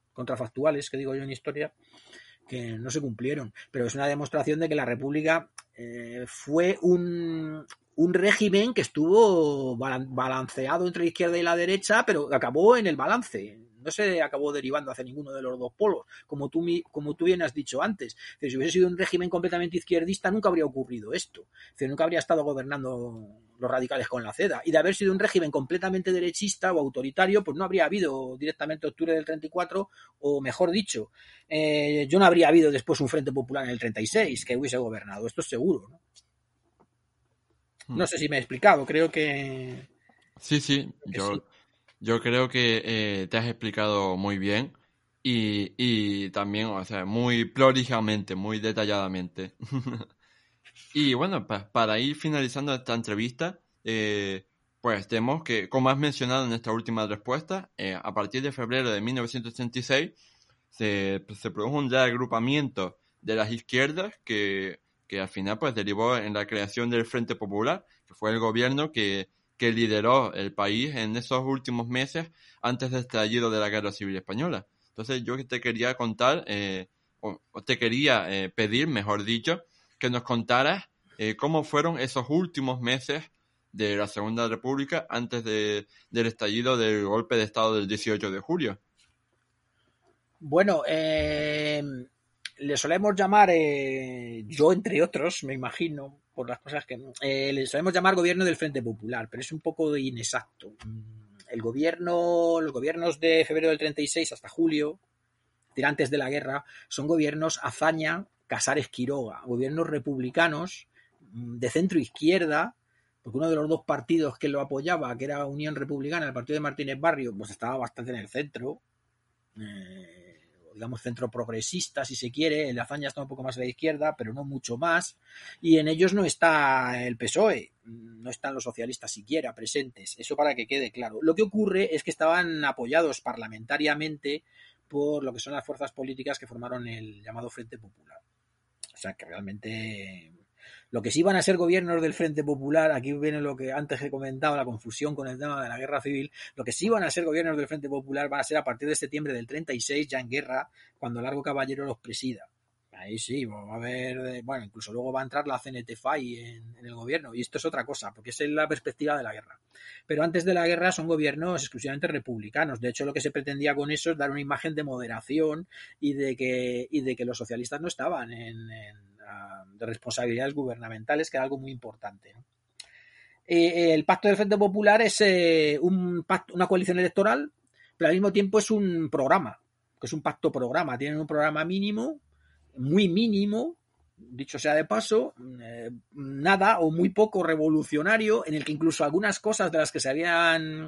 contrafactuales, que digo yo en historia, que no se cumplieron. Pero es una demostración de que la república eh, fue un, un régimen que estuvo balanceado entre la izquierda y la derecha, pero acabó en el balance. No se acabó derivando hacia ninguno de los dos polos, como tú, como tú bien has dicho antes. Si hubiese sido un régimen completamente izquierdista, nunca habría ocurrido esto. Nunca habría estado gobernando los radicales con la CEDA. Y de haber sido un régimen completamente derechista o autoritario, pues no habría habido directamente octubre del treinta y cuatro, o mejor dicho, eh, yo no habría habido después un Frente Popular en el treinta y seis que hubiese gobernado. Esto es seguro, ¿no? No sé si me he explicado, creo que... Sí, sí, que yo, sí. yo creo que eh, te has explicado muy bien y, y también, o sea, muy prolijamente, muy detalladamente. Y bueno, pa- para ir finalizando esta entrevista, eh, pues tenemos que, como has mencionado en esta última respuesta, eh, a partir de febrero de mil novecientos ochenta y seis se, se produjo un reagrupamiento de las izquierdas que, que al final pues derivó en la creación del Frente Popular, que fue el gobierno que, que lideró el país en esos últimos meses antes del estallido de la Guerra Civil Española. Entonces yo te quería contar, eh, o, o te quería eh, pedir, mejor dicho, que nos contaras eh, cómo fueron esos últimos meses de la Segunda República antes de, del estallido del golpe de Estado del dieciocho de julio. Bueno, eh, le solemos llamar, eh, yo entre otros, me imagino, por las cosas que... Eh, le solemos llamar gobierno del Frente Popular, pero es un poco inexacto. El gobierno, los gobiernos de febrero del treinta y seis hasta julio, antes de la guerra, son gobiernos Azaña, Casares Quiroga, gobiernos republicanos de centro izquierda, porque uno de los dos partidos que lo apoyaba, que era Unión Republicana, el partido de Martínez Barrio, pues estaba bastante en el centro, eh, digamos centro progresista si se quiere. El Azaña está un poco más a la izquierda, pero no mucho más, y en ellos no está el P S O E, no están los socialistas siquiera presentes, eso para que quede claro. Lo que ocurre es que estaban apoyados parlamentariamente por lo que son las fuerzas políticas que formaron el llamado Frente Popular. O sea que realmente lo que sí iban a ser gobiernos del Frente Popular, aquí viene lo que antes he comentado, la confusión con el tema de la guerra civil, lo que sí iban a ser gobiernos del Frente Popular van a ser a partir de septiembre del treinta y seis, ya en guerra, cuando Largo Caballero los presida. Ahí sí, va a haber, bueno, incluso luego va a entrar la C N T F A I en, en el gobierno, y esto es otra cosa, porque es la perspectiva de la guerra. Pero antes de la guerra son gobiernos exclusivamente republicanos. De hecho, lo que se pretendía con eso es dar una imagen de moderación y de que, y de que los socialistas no estaban en, en de responsabilidades gubernamentales, que era algo muy importante, ¿no? Eh, el Pacto del Frente Popular es eh, un pacto, una coalición electoral, pero al mismo tiempo es un programa, que es un pacto programa. Tienen un programa mínimo, muy mínimo, dicho sea de paso, eh, nada o muy poco revolucionario, en el que incluso algunas cosas de las que se habían,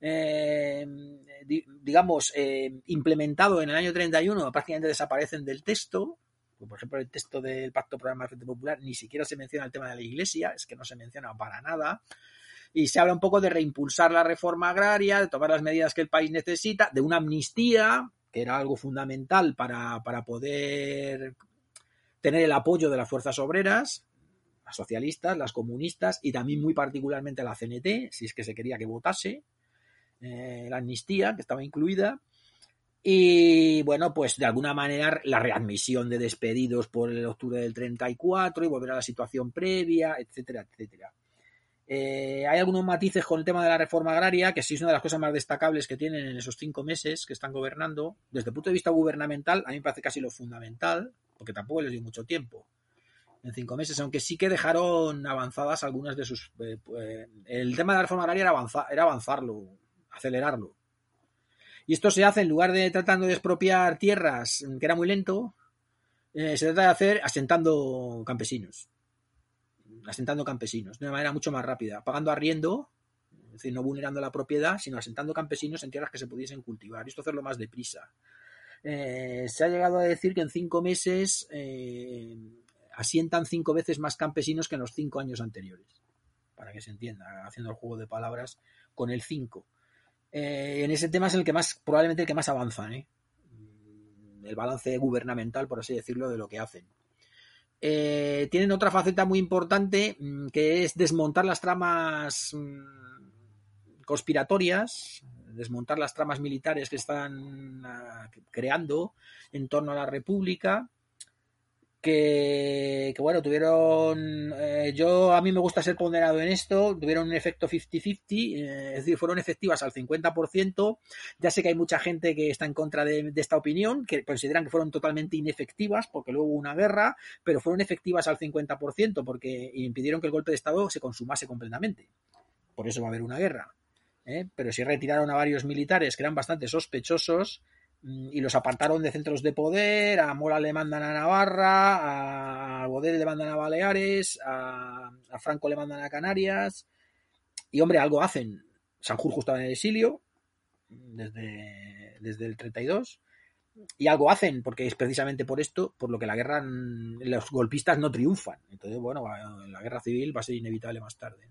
eh, di, digamos, eh, implementado en el año treinta y uno prácticamente desaparecen del texto. Por ejemplo, el texto del Pacto Programa del Frente Popular ni siquiera se menciona el tema de la Iglesia, es que no se menciona para nada. Y se habla un poco de reimpulsar la reforma agraria, de tomar las medidas que el país necesita, de una amnistía, que era algo fundamental para, para poder tener el apoyo de las fuerzas obreras, las socialistas, las comunistas y también muy particularmente la C N T, si es que se quería que votase, eh, la amnistía, que estaba incluida. Y bueno, pues de alguna manera la readmisión de despedidos por el octubre del treinta y cuatro y volver a la situación previa, etcétera, etcétera. Eh, hay algunos matices con el tema de la reforma agraria, que sí es una de las cosas más destacables que tienen en esos cinco meses que están gobernando. Desde el punto de vista gubernamental, a mí me parece casi lo fundamental, porque tampoco les dio mucho tiempo en cinco meses, aunque sí que dejaron avanzadas algunas de sus... Eh, pues, el tema de la reforma agraria era, avanzar, era avanzarlo, acelerarlo. Y esto se hace en lugar de tratando de expropiar tierras, que era muy lento, eh, se trata de hacer asentando campesinos. Asentando campesinos, de una manera mucho más rápida, pagando arriendo, es decir, no vulnerando la propiedad, sino asentando campesinos en tierras que se pudiesen cultivar. Y esto hacerlo más deprisa. Eh, se ha llegado a decir que en cinco meses eh, asientan cinco veces más campesinos que en los cinco años anteriores. Para que se entienda, haciendo el juego de palabras con el cinco. Eh, en ese tema es el que más, probablemente el que más avanza, ¿eh? El balance gubernamental, por así decirlo, de lo que hacen. Eh, tienen otra faceta muy importante, que es desmontar las tramas mmm, conspiratorias, desmontar las tramas militares que están uh, creando en torno a la República, que, que bueno, tuvieron, eh, yo a mí me gusta ser ponderado en esto, tuvieron un efecto cincuenta cincuenta, eh, es decir, fueron efectivas al cincuenta por ciento. Ya sé que hay mucha gente que está en contra de, de esta opinión, que consideran que fueron totalmente inefectivas porque luego hubo una guerra, pero fueron efectivas al cincuenta por ciento porque impidieron que el golpe de Estado se consumase completamente. Por eso va a haber una guerra. ¿eh? Pero si retiraron a varios militares que eran bastante sospechosos y los apartaron de centros de poder, a Mola le mandan a Navarra, a Godel le mandan a Baleares, a, a Franco le mandan a Canarias, y hombre, algo hacen. Sanjurjo estaba en el exilio desde, desde el treinta y dos, y algo hacen, porque es precisamente por esto, por lo que la guerra, los golpistas no triunfan. Entonces, bueno, la guerra civil va a ser inevitable más tarde.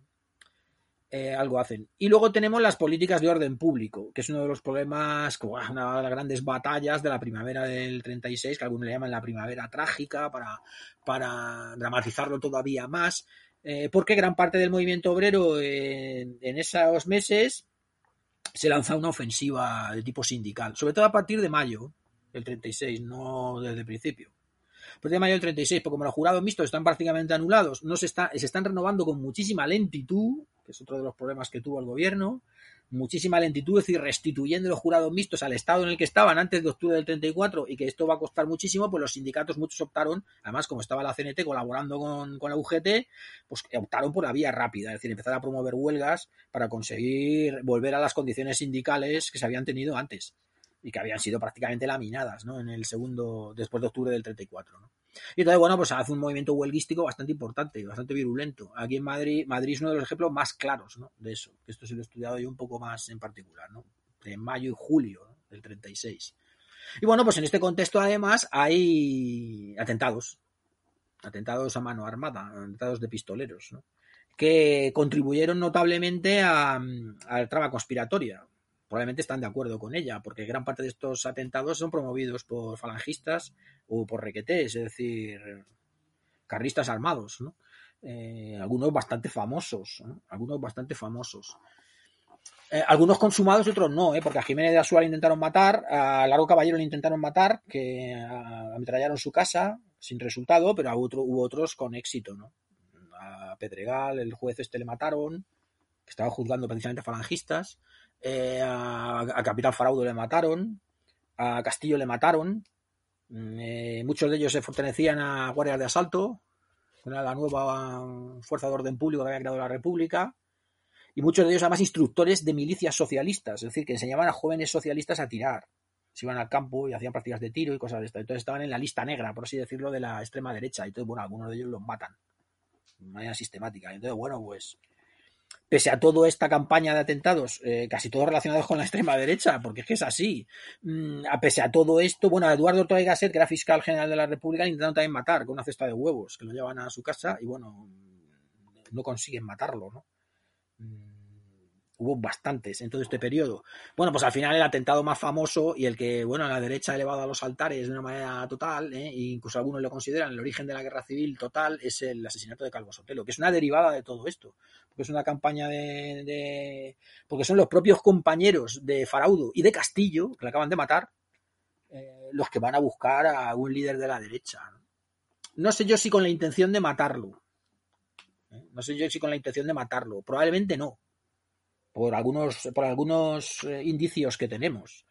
Eh, algo hacen. Y luego tenemos las políticas de orden público, que es uno de los problemas, una de las grandes batallas de la primavera del treinta y seis, que algunos le llaman la primavera trágica, para, para dramatizarlo todavía más, eh, porque gran parte del movimiento obrero eh, en esos meses se lanza una ofensiva de tipo sindical, sobre todo a partir de mayo del treinta y seis, no desde el principio. A partir de mayo del treinta y seis, porque como los jurados mixtos están prácticamente anulados, no se, está, se están renovando con muchísima lentitud, que es otro de los problemas que tuvo el gobierno, muchísima lentitud, es decir, restituyendo los jurados mixtos al estado en el que estaban antes de octubre del treinta y cuatro, y que esto va a costar muchísimo, pues los sindicatos muchos optaron, además como estaba la C N T colaborando con, con la U G T, pues optaron por la vía rápida, es decir, empezar a promover huelgas para conseguir volver a las condiciones sindicales que se habían tenido antes y que habían sido prácticamente laminadas, ¿no? En el segundo, después de octubre del treinta y cuatro, ¿no? Y entonces, bueno, pues hace un movimiento huelguístico bastante importante, bastante virulento. Aquí en Madrid, Madrid es uno de los ejemplos más claros, ¿no? De eso. Esto se lo he estudiado yo un poco más en particular, ¿no? En mayo y julio, ¿no? Del treinta y seis. Y bueno, pues en este contexto además hay atentados. Atentados a mano armada, atentados de pistoleros, ¿no? Que contribuyeron notablemente a, a la trama conspiratoria. Probablemente están de acuerdo con ella, porque gran parte de estos atentados son promovidos por falangistas o por requetés, es decir, carlistas armados, ¿no? Eh, algunos bastante famosos, ¿no? Algunos bastante famosos. Eh, algunos consumados y otros no, ¿eh? Porque a Jiménez de Asúa le intentaron matar, a Largo Caballero le intentaron matar, que ametrallaron su casa sin resultado, pero a otro, hubo otros con éxito, ¿no? A Pedregal, el juez este le mataron, que estaba juzgando precisamente a falangistas. Eh, a, a Capitán Faraudo le mataron, a Castillo le mataron, eh, muchos de ellos se pertenecían a guardias de asalto, era la nueva fuerza de orden público que había creado la República, y muchos de ellos además instructores de milicias socialistas, es decir, que enseñaban a jóvenes socialistas a tirar, se iban al campo y hacían prácticas de tiro y cosas de esto. Entonces estaban en la lista negra, por así decirlo, de la extrema derecha, y entonces, bueno, algunos de ellos los matan de manera sistemática. Entonces, bueno, pues pese a toda esta campaña de atentados, eh, casi todos relacionados con la extrema derecha, porque es que es así, mm, a pese a todo esto, bueno, a Eduardo Ortega y Gasset, que era fiscal general de la República, le intentaron también matar con una cesta de huevos, que lo llevan a su casa y, bueno, no consiguen matarlo, ¿no? Mm, hubo bastantes en todo este periodo. Bueno, pues al final el atentado más famoso y el que, bueno, la derecha ha elevado a los altares de una manera total, ¿eh? E incluso algunos lo consideran el origen de la guerra civil total, es el asesinato de Calvo Sotelo, que es una derivada de todo esto, porque es una campaña de, de... porque son los propios compañeros de Faraudo y de Castillo, que le acaban de matar, eh, los que van a buscar a un líder de la derecha. No sé yo si con la intención de matarlo, ¿eh? No sé yo si con la intención de matarlo, probablemente no, por algunos, por algunos eh, indicios que tenemos.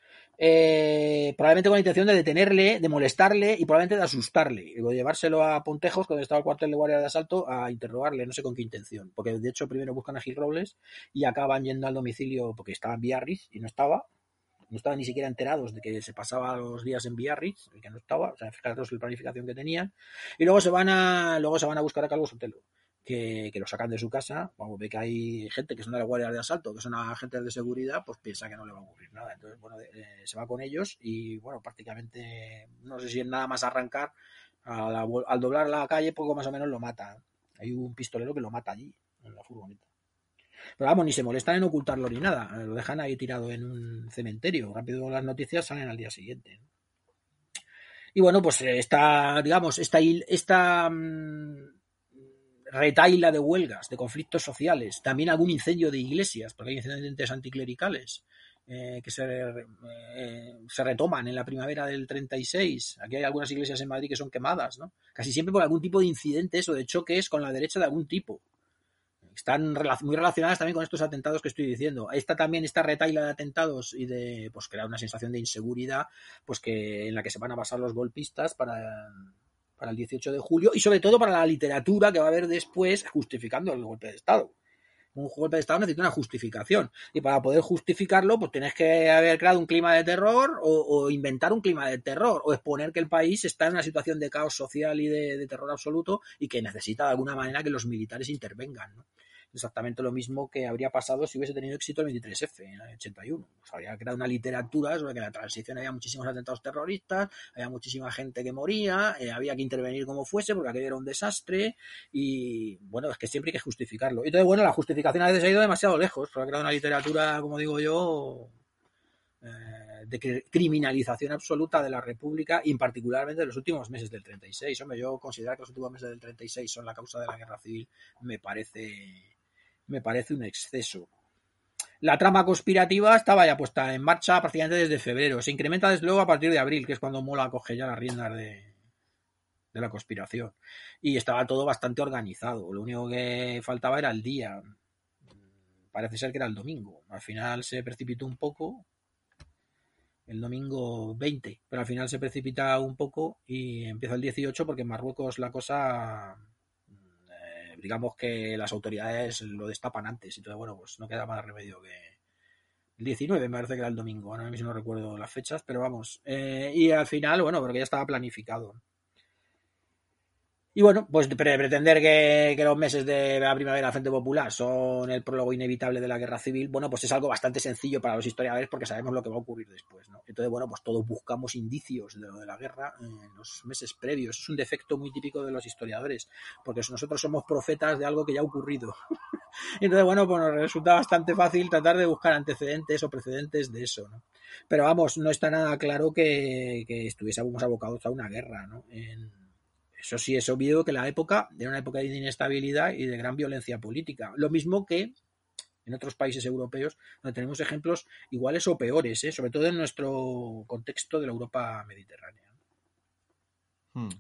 Eh, probablemente con la intención de detenerle, de molestarle y probablemente de asustarle, y de llevárselo a Pontejos, cuando estaba el cuartel de guardia de asalto, a interrogarle, no sé con qué intención, porque de hecho primero buscan a Gil Robles y acaban yendo al domicilio, porque estaba en Biarritz y no estaba, no estaban ni siquiera enterados de que se pasaba los días en Biarritz, el que no estaba, o sea, fijaros la planificación que tenían, y luego se van a, luego se van a buscar a Calvo Sotelo. Que, que lo sacan de su casa, cuando ve que hay gente que son de la guardia de asalto, que son agentes de seguridad, pues piensa que no le va a ocurrir nada. Entonces, bueno, eh, se va con ellos y, bueno, prácticamente, no sé si es nada más arrancar, a la, al doblar la calle, poco más o menos lo mata. Hay un pistolero que lo mata allí, en la furgoneta. Pero vamos, ni se molestan en ocultarlo ni nada, lo dejan ahí tirado en un cementerio. Rápido las noticias salen al día siguiente. Y bueno, pues esta, digamos, esta... esta retaila de huelgas, de conflictos sociales, también algún incendio de iglesias, porque hay incidentes anticlericales, eh, que se, eh, se retoman en la primavera del treinta y seis. Aquí hay algunas iglesias en Madrid que son quemadas, ¿no? Casi siempre por algún tipo de incidentes o de choques con la derecha de algún tipo. Están muy relacionadas también con estos atentados que estoy diciendo. Ahí está también esta retaila de atentados y de pues crear una sensación de inseguridad, pues que en la que se van a basar los golpistas para, para el dieciocho de julio, y sobre todo para la literatura que va a haber después justificando el golpe de Estado. Un golpe de Estado necesita una justificación, y para poder justificarlo pues tienes que haber creado un clima de terror o, o inventar un clima de terror o exponer que el país está en una situación de caos social y de, de terror absoluto y que necesita de alguna manera que los militares intervengan, ¿no? Exactamente lo mismo que habría pasado si hubiese tenido éxito el veintitrés efe en el ochenta y uno. Pues habría creado una literatura sobre que en la transición había muchísimos atentados terroristas, había muchísima gente que moría, eh, había que intervenir como fuese porque aquello era un desastre y bueno, es que siempre hay que justificarlo. Entonces, bueno, la justificación a veces ha ido demasiado lejos, porque ha creado una literatura, como digo yo, eh, de criminalización absoluta de la República y en particularmente de los últimos meses del treinta y seis. Hombre, yo considero que los últimos meses del treinta y seis son la causa de la guerra civil, me parece... me parece un exceso. La trama conspirativa estaba ya puesta en marcha prácticamente desde febrero. Se incrementa desde luego a partir de abril, que es cuando Mola coge ya las riendas de, de la conspiración. Y estaba todo bastante organizado. Lo único que faltaba era el día. Parece ser que era el domingo. Al final se precipitó un poco. El domingo veinte. Pero al final se precipita un poco y empieza el dieciocho porque en Marruecos la cosa... digamos que las autoridades lo destapan antes y todo, bueno, pues no queda más remedio que el diecinueve, me parece que era el domingo, ahora mismo no recuerdo las fechas, pero vamos, eh, y al final, bueno, porque ya estaba planificado. Y bueno, pues pretender que, que los meses de la primavera del Frente Popular son el prólogo inevitable de la guerra civil, bueno, pues es algo bastante sencillo para los historiadores porque sabemos lo que va a ocurrir después, ¿no? Entonces, bueno, pues todos buscamos indicios de lo de la guerra en los meses previos. Es un defecto muy típico de los historiadores, porque nosotros somos profetas de algo que ya ha ocurrido. Entonces, bueno, pues nos resulta bastante fácil tratar de buscar antecedentes o precedentes de eso, ¿no? Pero vamos, no está nada claro que, que estuviésemos abocados a una guerra, ¿no? En... Eso sí es obvio que la época era una época de inestabilidad y de gran violencia política. Lo mismo que en otros países europeos, donde tenemos ejemplos iguales o peores, ¿eh? Sobre todo en nuestro contexto de la Europa mediterránea. Hmm.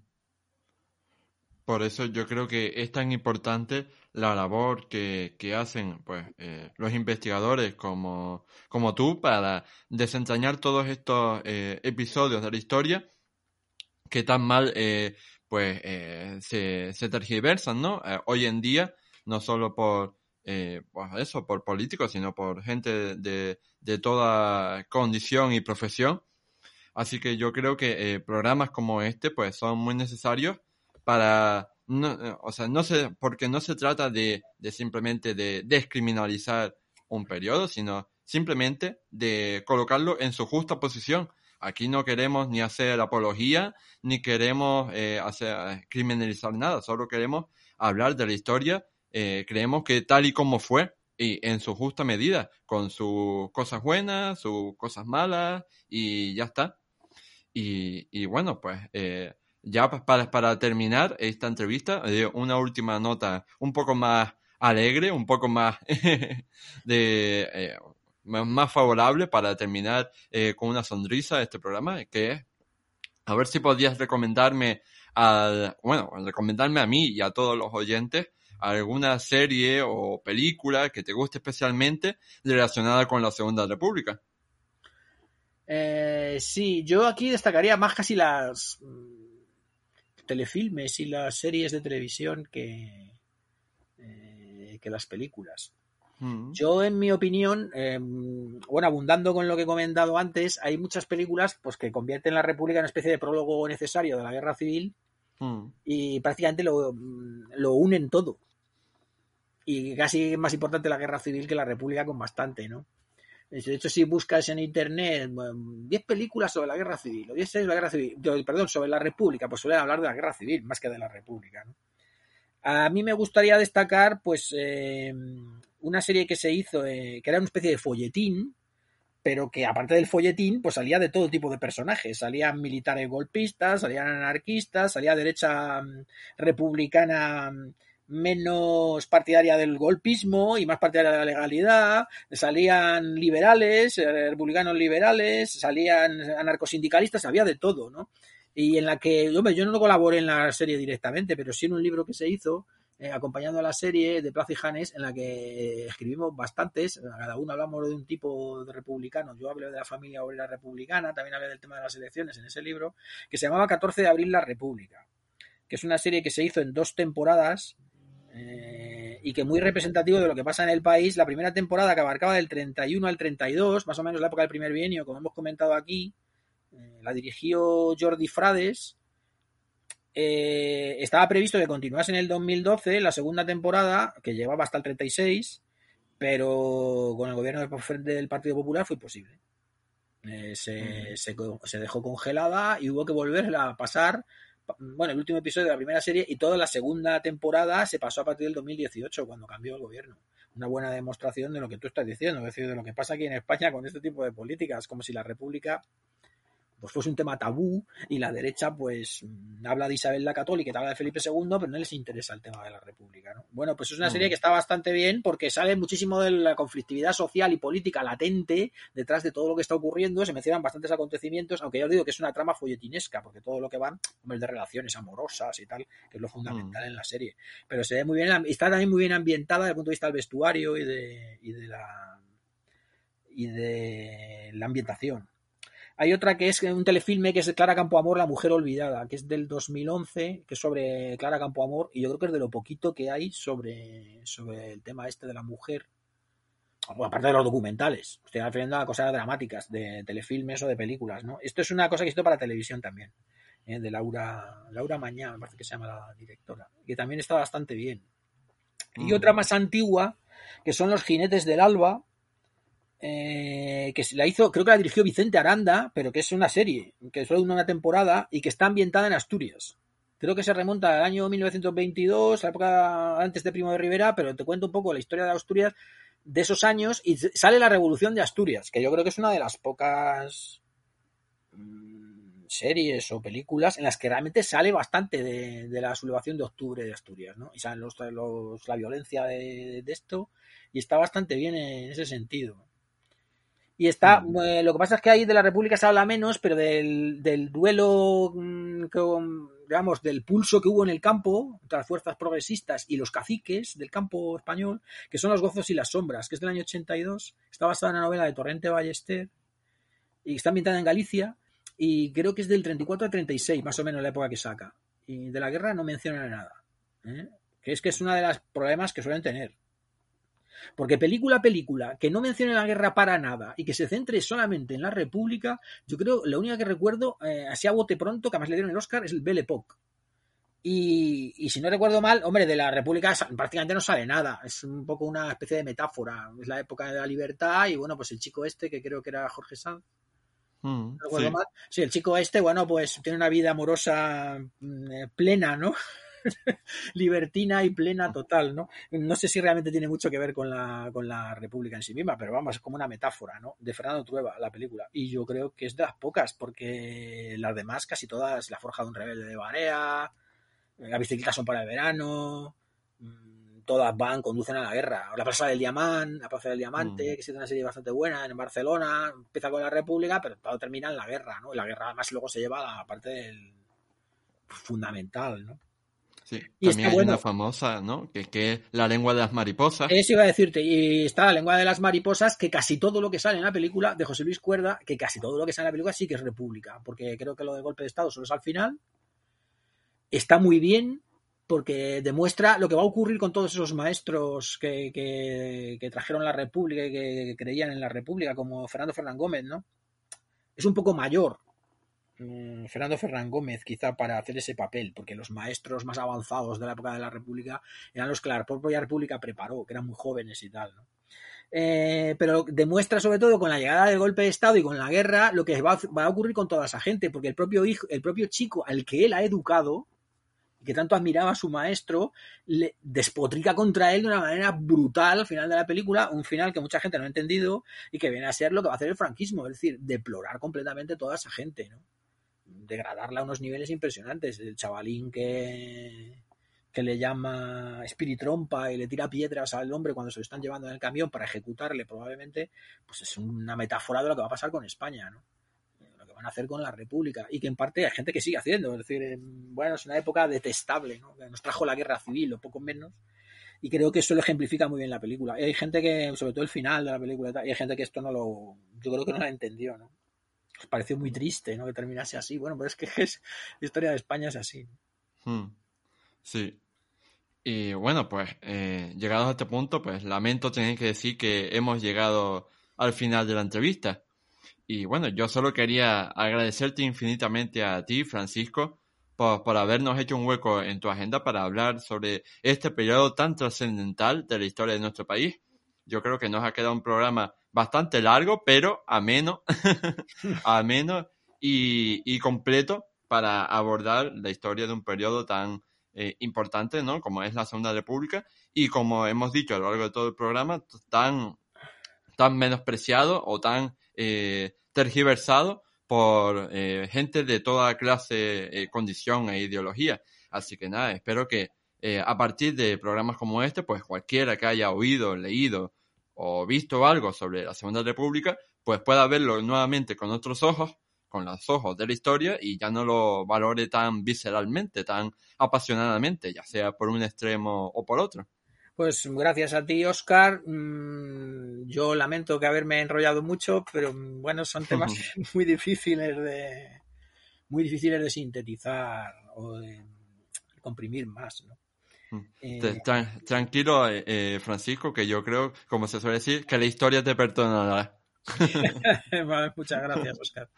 Por eso yo creo que es tan importante la labor que, que hacen pues eh, los investigadores como, como tú para desentrañar todos estos eh, episodios de la historia que tan mal eh, pues eh, se, se tergiversan, ¿no? Eh, hoy en día, no solo por eh, pues eso, por políticos, sino por gente de, de toda condición y profesión. Así que yo creo que eh, programas como este pues son muy necesarios para, no, o sea, no se, porque no se trata de, de simplemente de descriminalizar un periodo, sino simplemente de colocarlo en su justa posición. Aquí no queremos ni hacer apología, ni queremos eh, hacer criminalizar nada, solo queremos hablar de la historia. Eh, creemos que tal y como fue, y en su justa medida, con sus cosas buenas, sus cosas malas, y ya está. Y, y bueno, pues eh, ya para, para terminar esta entrevista, eh, una última nota un poco más alegre, un poco más de eh, más favorable para terminar eh, con una sonrisa este programa, que es a ver si podías recomendarme al, bueno, recomendarme a mí y a todos los oyentes alguna serie o película que te guste especialmente relacionada con la Segunda República. Eh, sí, yo aquí destacaría más casi las telefilmes y las series de televisión que, eh, que las películas. Mm. Yo, en mi opinión, eh, bueno, abundando con lo que he comentado antes, hay muchas películas pues que convierten la República en una especie de prólogo necesario de la Guerra Civil mm. y prácticamente lo, lo unen todo. Y casi es más importante la Guerra Civil que la República con bastante, ¿no? De hecho, si buscas en internet diez películas sobre la Guerra Civil o diez series sobre la Guerra Civil, perdón, sobre la República, pues suelen hablar de la Guerra Civil más que de la República, ¿no? A mí me gustaría destacar pues eh, una serie que se hizo, eh, que era una especie de folletín, pero que aparte del folletín, pues salía de todo tipo de personajes. Salían militares golpistas, salían anarquistas, salía derecha um, republicana um, menos partidaria del golpismo y más partidaria de la legalidad. Salían liberales, republicanos liberales, salían anarcosindicalistas, había de todo, ¿no? Y en la que, hombre, yo no colaboré en la serie directamente, pero sí en un libro que se hizo eh, acompañando a la serie de Plaza y Janes, en la que escribimos bastantes, cada uno hablamos de un tipo de republicano. Yo hablé de la familia obrera republicana, también hablé del tema de las elecciones en ese libro, que se llamaba catorce de abril la República, que es una serie que se hizo en dos temporadas eh, y que muy representativo de lo que pasa en el país. La primera temporada, que abarcaba del treinta y uno al treinta y dos, más o menos la época del primer bienio, como hemos comentado aquí, eh, la dirigió Jordi Frades. Eh, estaba previsto que continuase en el dos mil doce la segunda temporada, que llevaba hasta el treinta y seis, pero con el gobierno del Partido Popular fue imposible. Eh, se, mm. se, se dejó congelada y hubo que volverla a pasar. Bueno, el último episodio de la primera serie y toda la segunda temporada se pasó a partir del dos mil dieciocho, cuando cambió el gobierno. Una buena demostración de lo que tú estás diciendo, es decir, de lo que pasa aquí en España con este tipo de políticas, como si la República pues fuese un tema tabú y la derecha pues habla de Isabel la Católica y te habla de Felipe segundo, pero no les interesa el tema de la República, ¿no? Bueno, pues es una serie que está bastante bien porque sale muchísimo de la conflictividad social y política latente detrás de todo lo que está ocurriendo. Se mencionan bastantes acontecimientos, aunque ya os digo que es una trama folletinesca, porque todo lo que van es de relaciones amorosas y tal, que es lo fundamental mm. en la serie. Pero se ve muy bien, está también muy bien ambientada desde el punto de vista del vestuario y de, y de la y de la ambientación. Hay otra que es un telefilme que es Clara Campoamor, La mujer olvidada, que es del dos mil once, que es sobre Clara Campoamor, y yo creo que es de lo poquito que hay sobre, sobre el tema este de la mujer. Bueno, aparte de los documentales, estoy refiriendo a cosas dramáticas, de telefilmes o de películas, ¿no? Esto es una cosa que hizo para televisión también, ¿eh? De Laura, Laura Mañá, me parece que se llama la directora, que también está bastante bien. Y mm. otra más antigua, que son Los jinetes del alba, Eh, que la hizo, creo que la dirigió Vicente Aranda, pero que es una serie que solo dura una temporada y que está ambientada en Asturias. Creo que se remonta al año mil novecientos veintidós, a la época antes de Primo de Rivera, pero te cuento un poco la historia de Asturias de esos años y sale la Revolución de Asturias, que yo creo que es una de las pocas mmm, series o películas en las que realmente sale bastante de, de la sublevación de octubre de Asturias, ¿no? Y salen los, los, la violencia de, de esto y está bastante bien en ese sentido. Y está, mm. eh, lo que pasa es que ahí de la República se habla menos, pero del, del duelo, mmm, con, digamos, del pulso que hubo en el campo entre las fuerzas progresistas y los caciques del campo español, que son Los gozos y las sombras, que es del año ochenta y dos, está basada en la novela de Torrente Ballester y está ambientada en Galicia y creo que es del treinta y cuatro al treinta y seis, más o menos la época que saca. Y de la guerra no menciona nada, ¿eh? Que es que es uno de los problemas que suelen tener. Porque película a película que no mencione la guerra para nada y que se centre solamente en la República, yo creo, la única que recuerdo, eh, así a bote pronto, que además le dieron el Oscar, es el Belle Époque. Y, y si no recuerdo mal, hombre, de la República prácticamente no sale nada, es un poco una especie de metáfora, es la época de la libertad y bueno, pues el chico este, que creo que era Jorge Sanz, mm, ¿no recuerdo sí. mal? Sí, el chico este, bueno, pues tiene una vida amorosa eh, plena, ¿no? libertina y plena total, ¿no? No sé si realmente tiene mucho que ver con la, con la República en sí misma, pero vamos, es como una metáfora, ¿no? De Fernando Trueba, la película. Y yo creo que es de las pocas, porque las demás casi todas, La forja de un rebelde de Barea, Las bicicletas son para el verano, todas van, conducen a la guerra. La plaza del Diamante, la plaza del Diamante, mm. que es una serie bastante buena en Barcelona, empieza con la República, pero todo termina en la guerra, ¿no? Y la guerra además luego se lleva a la parte del fundamental, ¿no? Sí, y también hay bueno. una famosa, ¿no? Que, que es La lengua de las mariposas. Eso iba a decirte, y está La lengua de las mariposas, que casi todo lo que sale en la película, de José Luis Cuerda, que casi todo lo que sale en la película sí que es República, porque creo que lo de golpe de Estado solo es al final. Está muy bien, porque demuestra lo que va a ocurrir con todos esos maestros que, que, que trajeron la República y que, que creían en la República, como Fernando Fernán Gómez, ¿no? Es un poco mayor Fernando Fernán Gómez quizá para hacer ese papel, porque los maestros más avanzados de la época de la República eran los que la propia República preparó, que eran muy jóvenes y tal, ¿no? Eh, pero demuestra sobre todo con la llegada del golpe de Estado y con la guerra lo que va, va a ocurrir con toda esa gente, porque el propio hijo, el propio chico al que él ha educado, que tanto admiraba a su maestro, le despotrica contra él de una manera brutal al final de la película, un final que mucha gente no ha entendido y que viene a ser lo que va a hacer el franquismo, es decir, deplorar completamente toda esa gente, ¿no? Degradarla a unos niveles impresionantes. El chavalín que, que le llama espiritrompa y le tira piedras al hombre cuando se lo están llevando en el camión para ejecutarle probablemente, pues es una metáfora de lo que va a pasar con España, ¿no? Lo que van a hacer con la República, y que en parte hay gente que sigue haciendo, es decir, bueno, es una época detestable, ¿no? Que nos trajo la guerra civil o poco menos, y creo que eso lo ejemplifica muy bien la película. Y hay gente que, sobre todo el final de la película, y hay gente que esto no lo, yo creo que no la entendió, ¿no? Les pareció muy triste, ¿no? Que terminase así. Bueno, pero es que es, la historia de España es así. Hmm. Sí. Y bueno, pues eh, llegados a este punto, pues lamento tener que decir que hemos llegado al final de la entrevista. Y bueno, yo solo quería agradecerte infinitamente a ti, Francisco, por, por habernos hecho un hueco en tu agenda para hablar sobre este periodo tan trascendental de la historia de nuestro país. Yo creo que nos ha quedado un programa bastante largo, pero ameno, ameno y, y completo para abordar la historia de un periodo tan eh, importante, ¿no? Como es la Segunda República, y como hemos dicho a lo largo de todo el programa, tan, tan menospreciado o tan eh, tergiversado por eh, gente de toda clase, eh, condición e ideología. Así que nada, espero que eh, a partir de programas como este, pues cualquiera que haya oído, leído o visto algo sobre la Segunda República, pues pueda verlo nuevamente con otros ojos, con los ojos de la historia, y ya no lo valore tan visceralmente, tan apasionadamente, ya sea por un extremo o por otro. Pues gracias a ti, Óscar. Yo lamento que haberme enrollado mucho, pero bueno, son temas muy difíciles de muy difíciles de sintetizar o de comprimir más, ¿no? Eh... Tran- tranquilo, eh, Francisco, que yo creo, como se suele decir, que la historia te perdonará. Vale, muchas gracias, Óscar.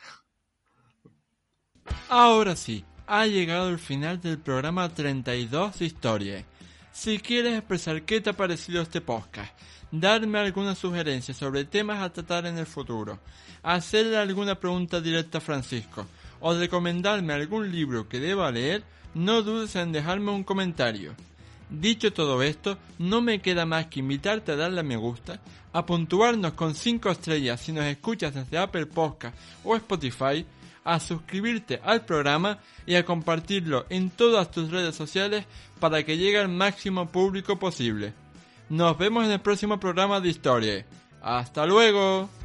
Ahora sí, ha llegado el final del programa treinta y dos de Historia. Si quieres expresar qué te ha parecido este podcast, darme alguna sugerencia sobre temas a tratar en el futuro, hacerle alguna pregunta directa a Francisco o recomendarme algún libro que deba leer, no dudes en dejarme un comentario. Dicho todo esto, no me queda más que invitarte a darle a me gusta, a puntuarnos con cinco estrellas si nos escuchas desde Apple Podcast o Spotify, a suscribirte al programa y a compartirlo en todas tus redes sociales para que llegue al máximo público posible. Nos vemos en el próximo programa de Historia. ¡Hasta luego!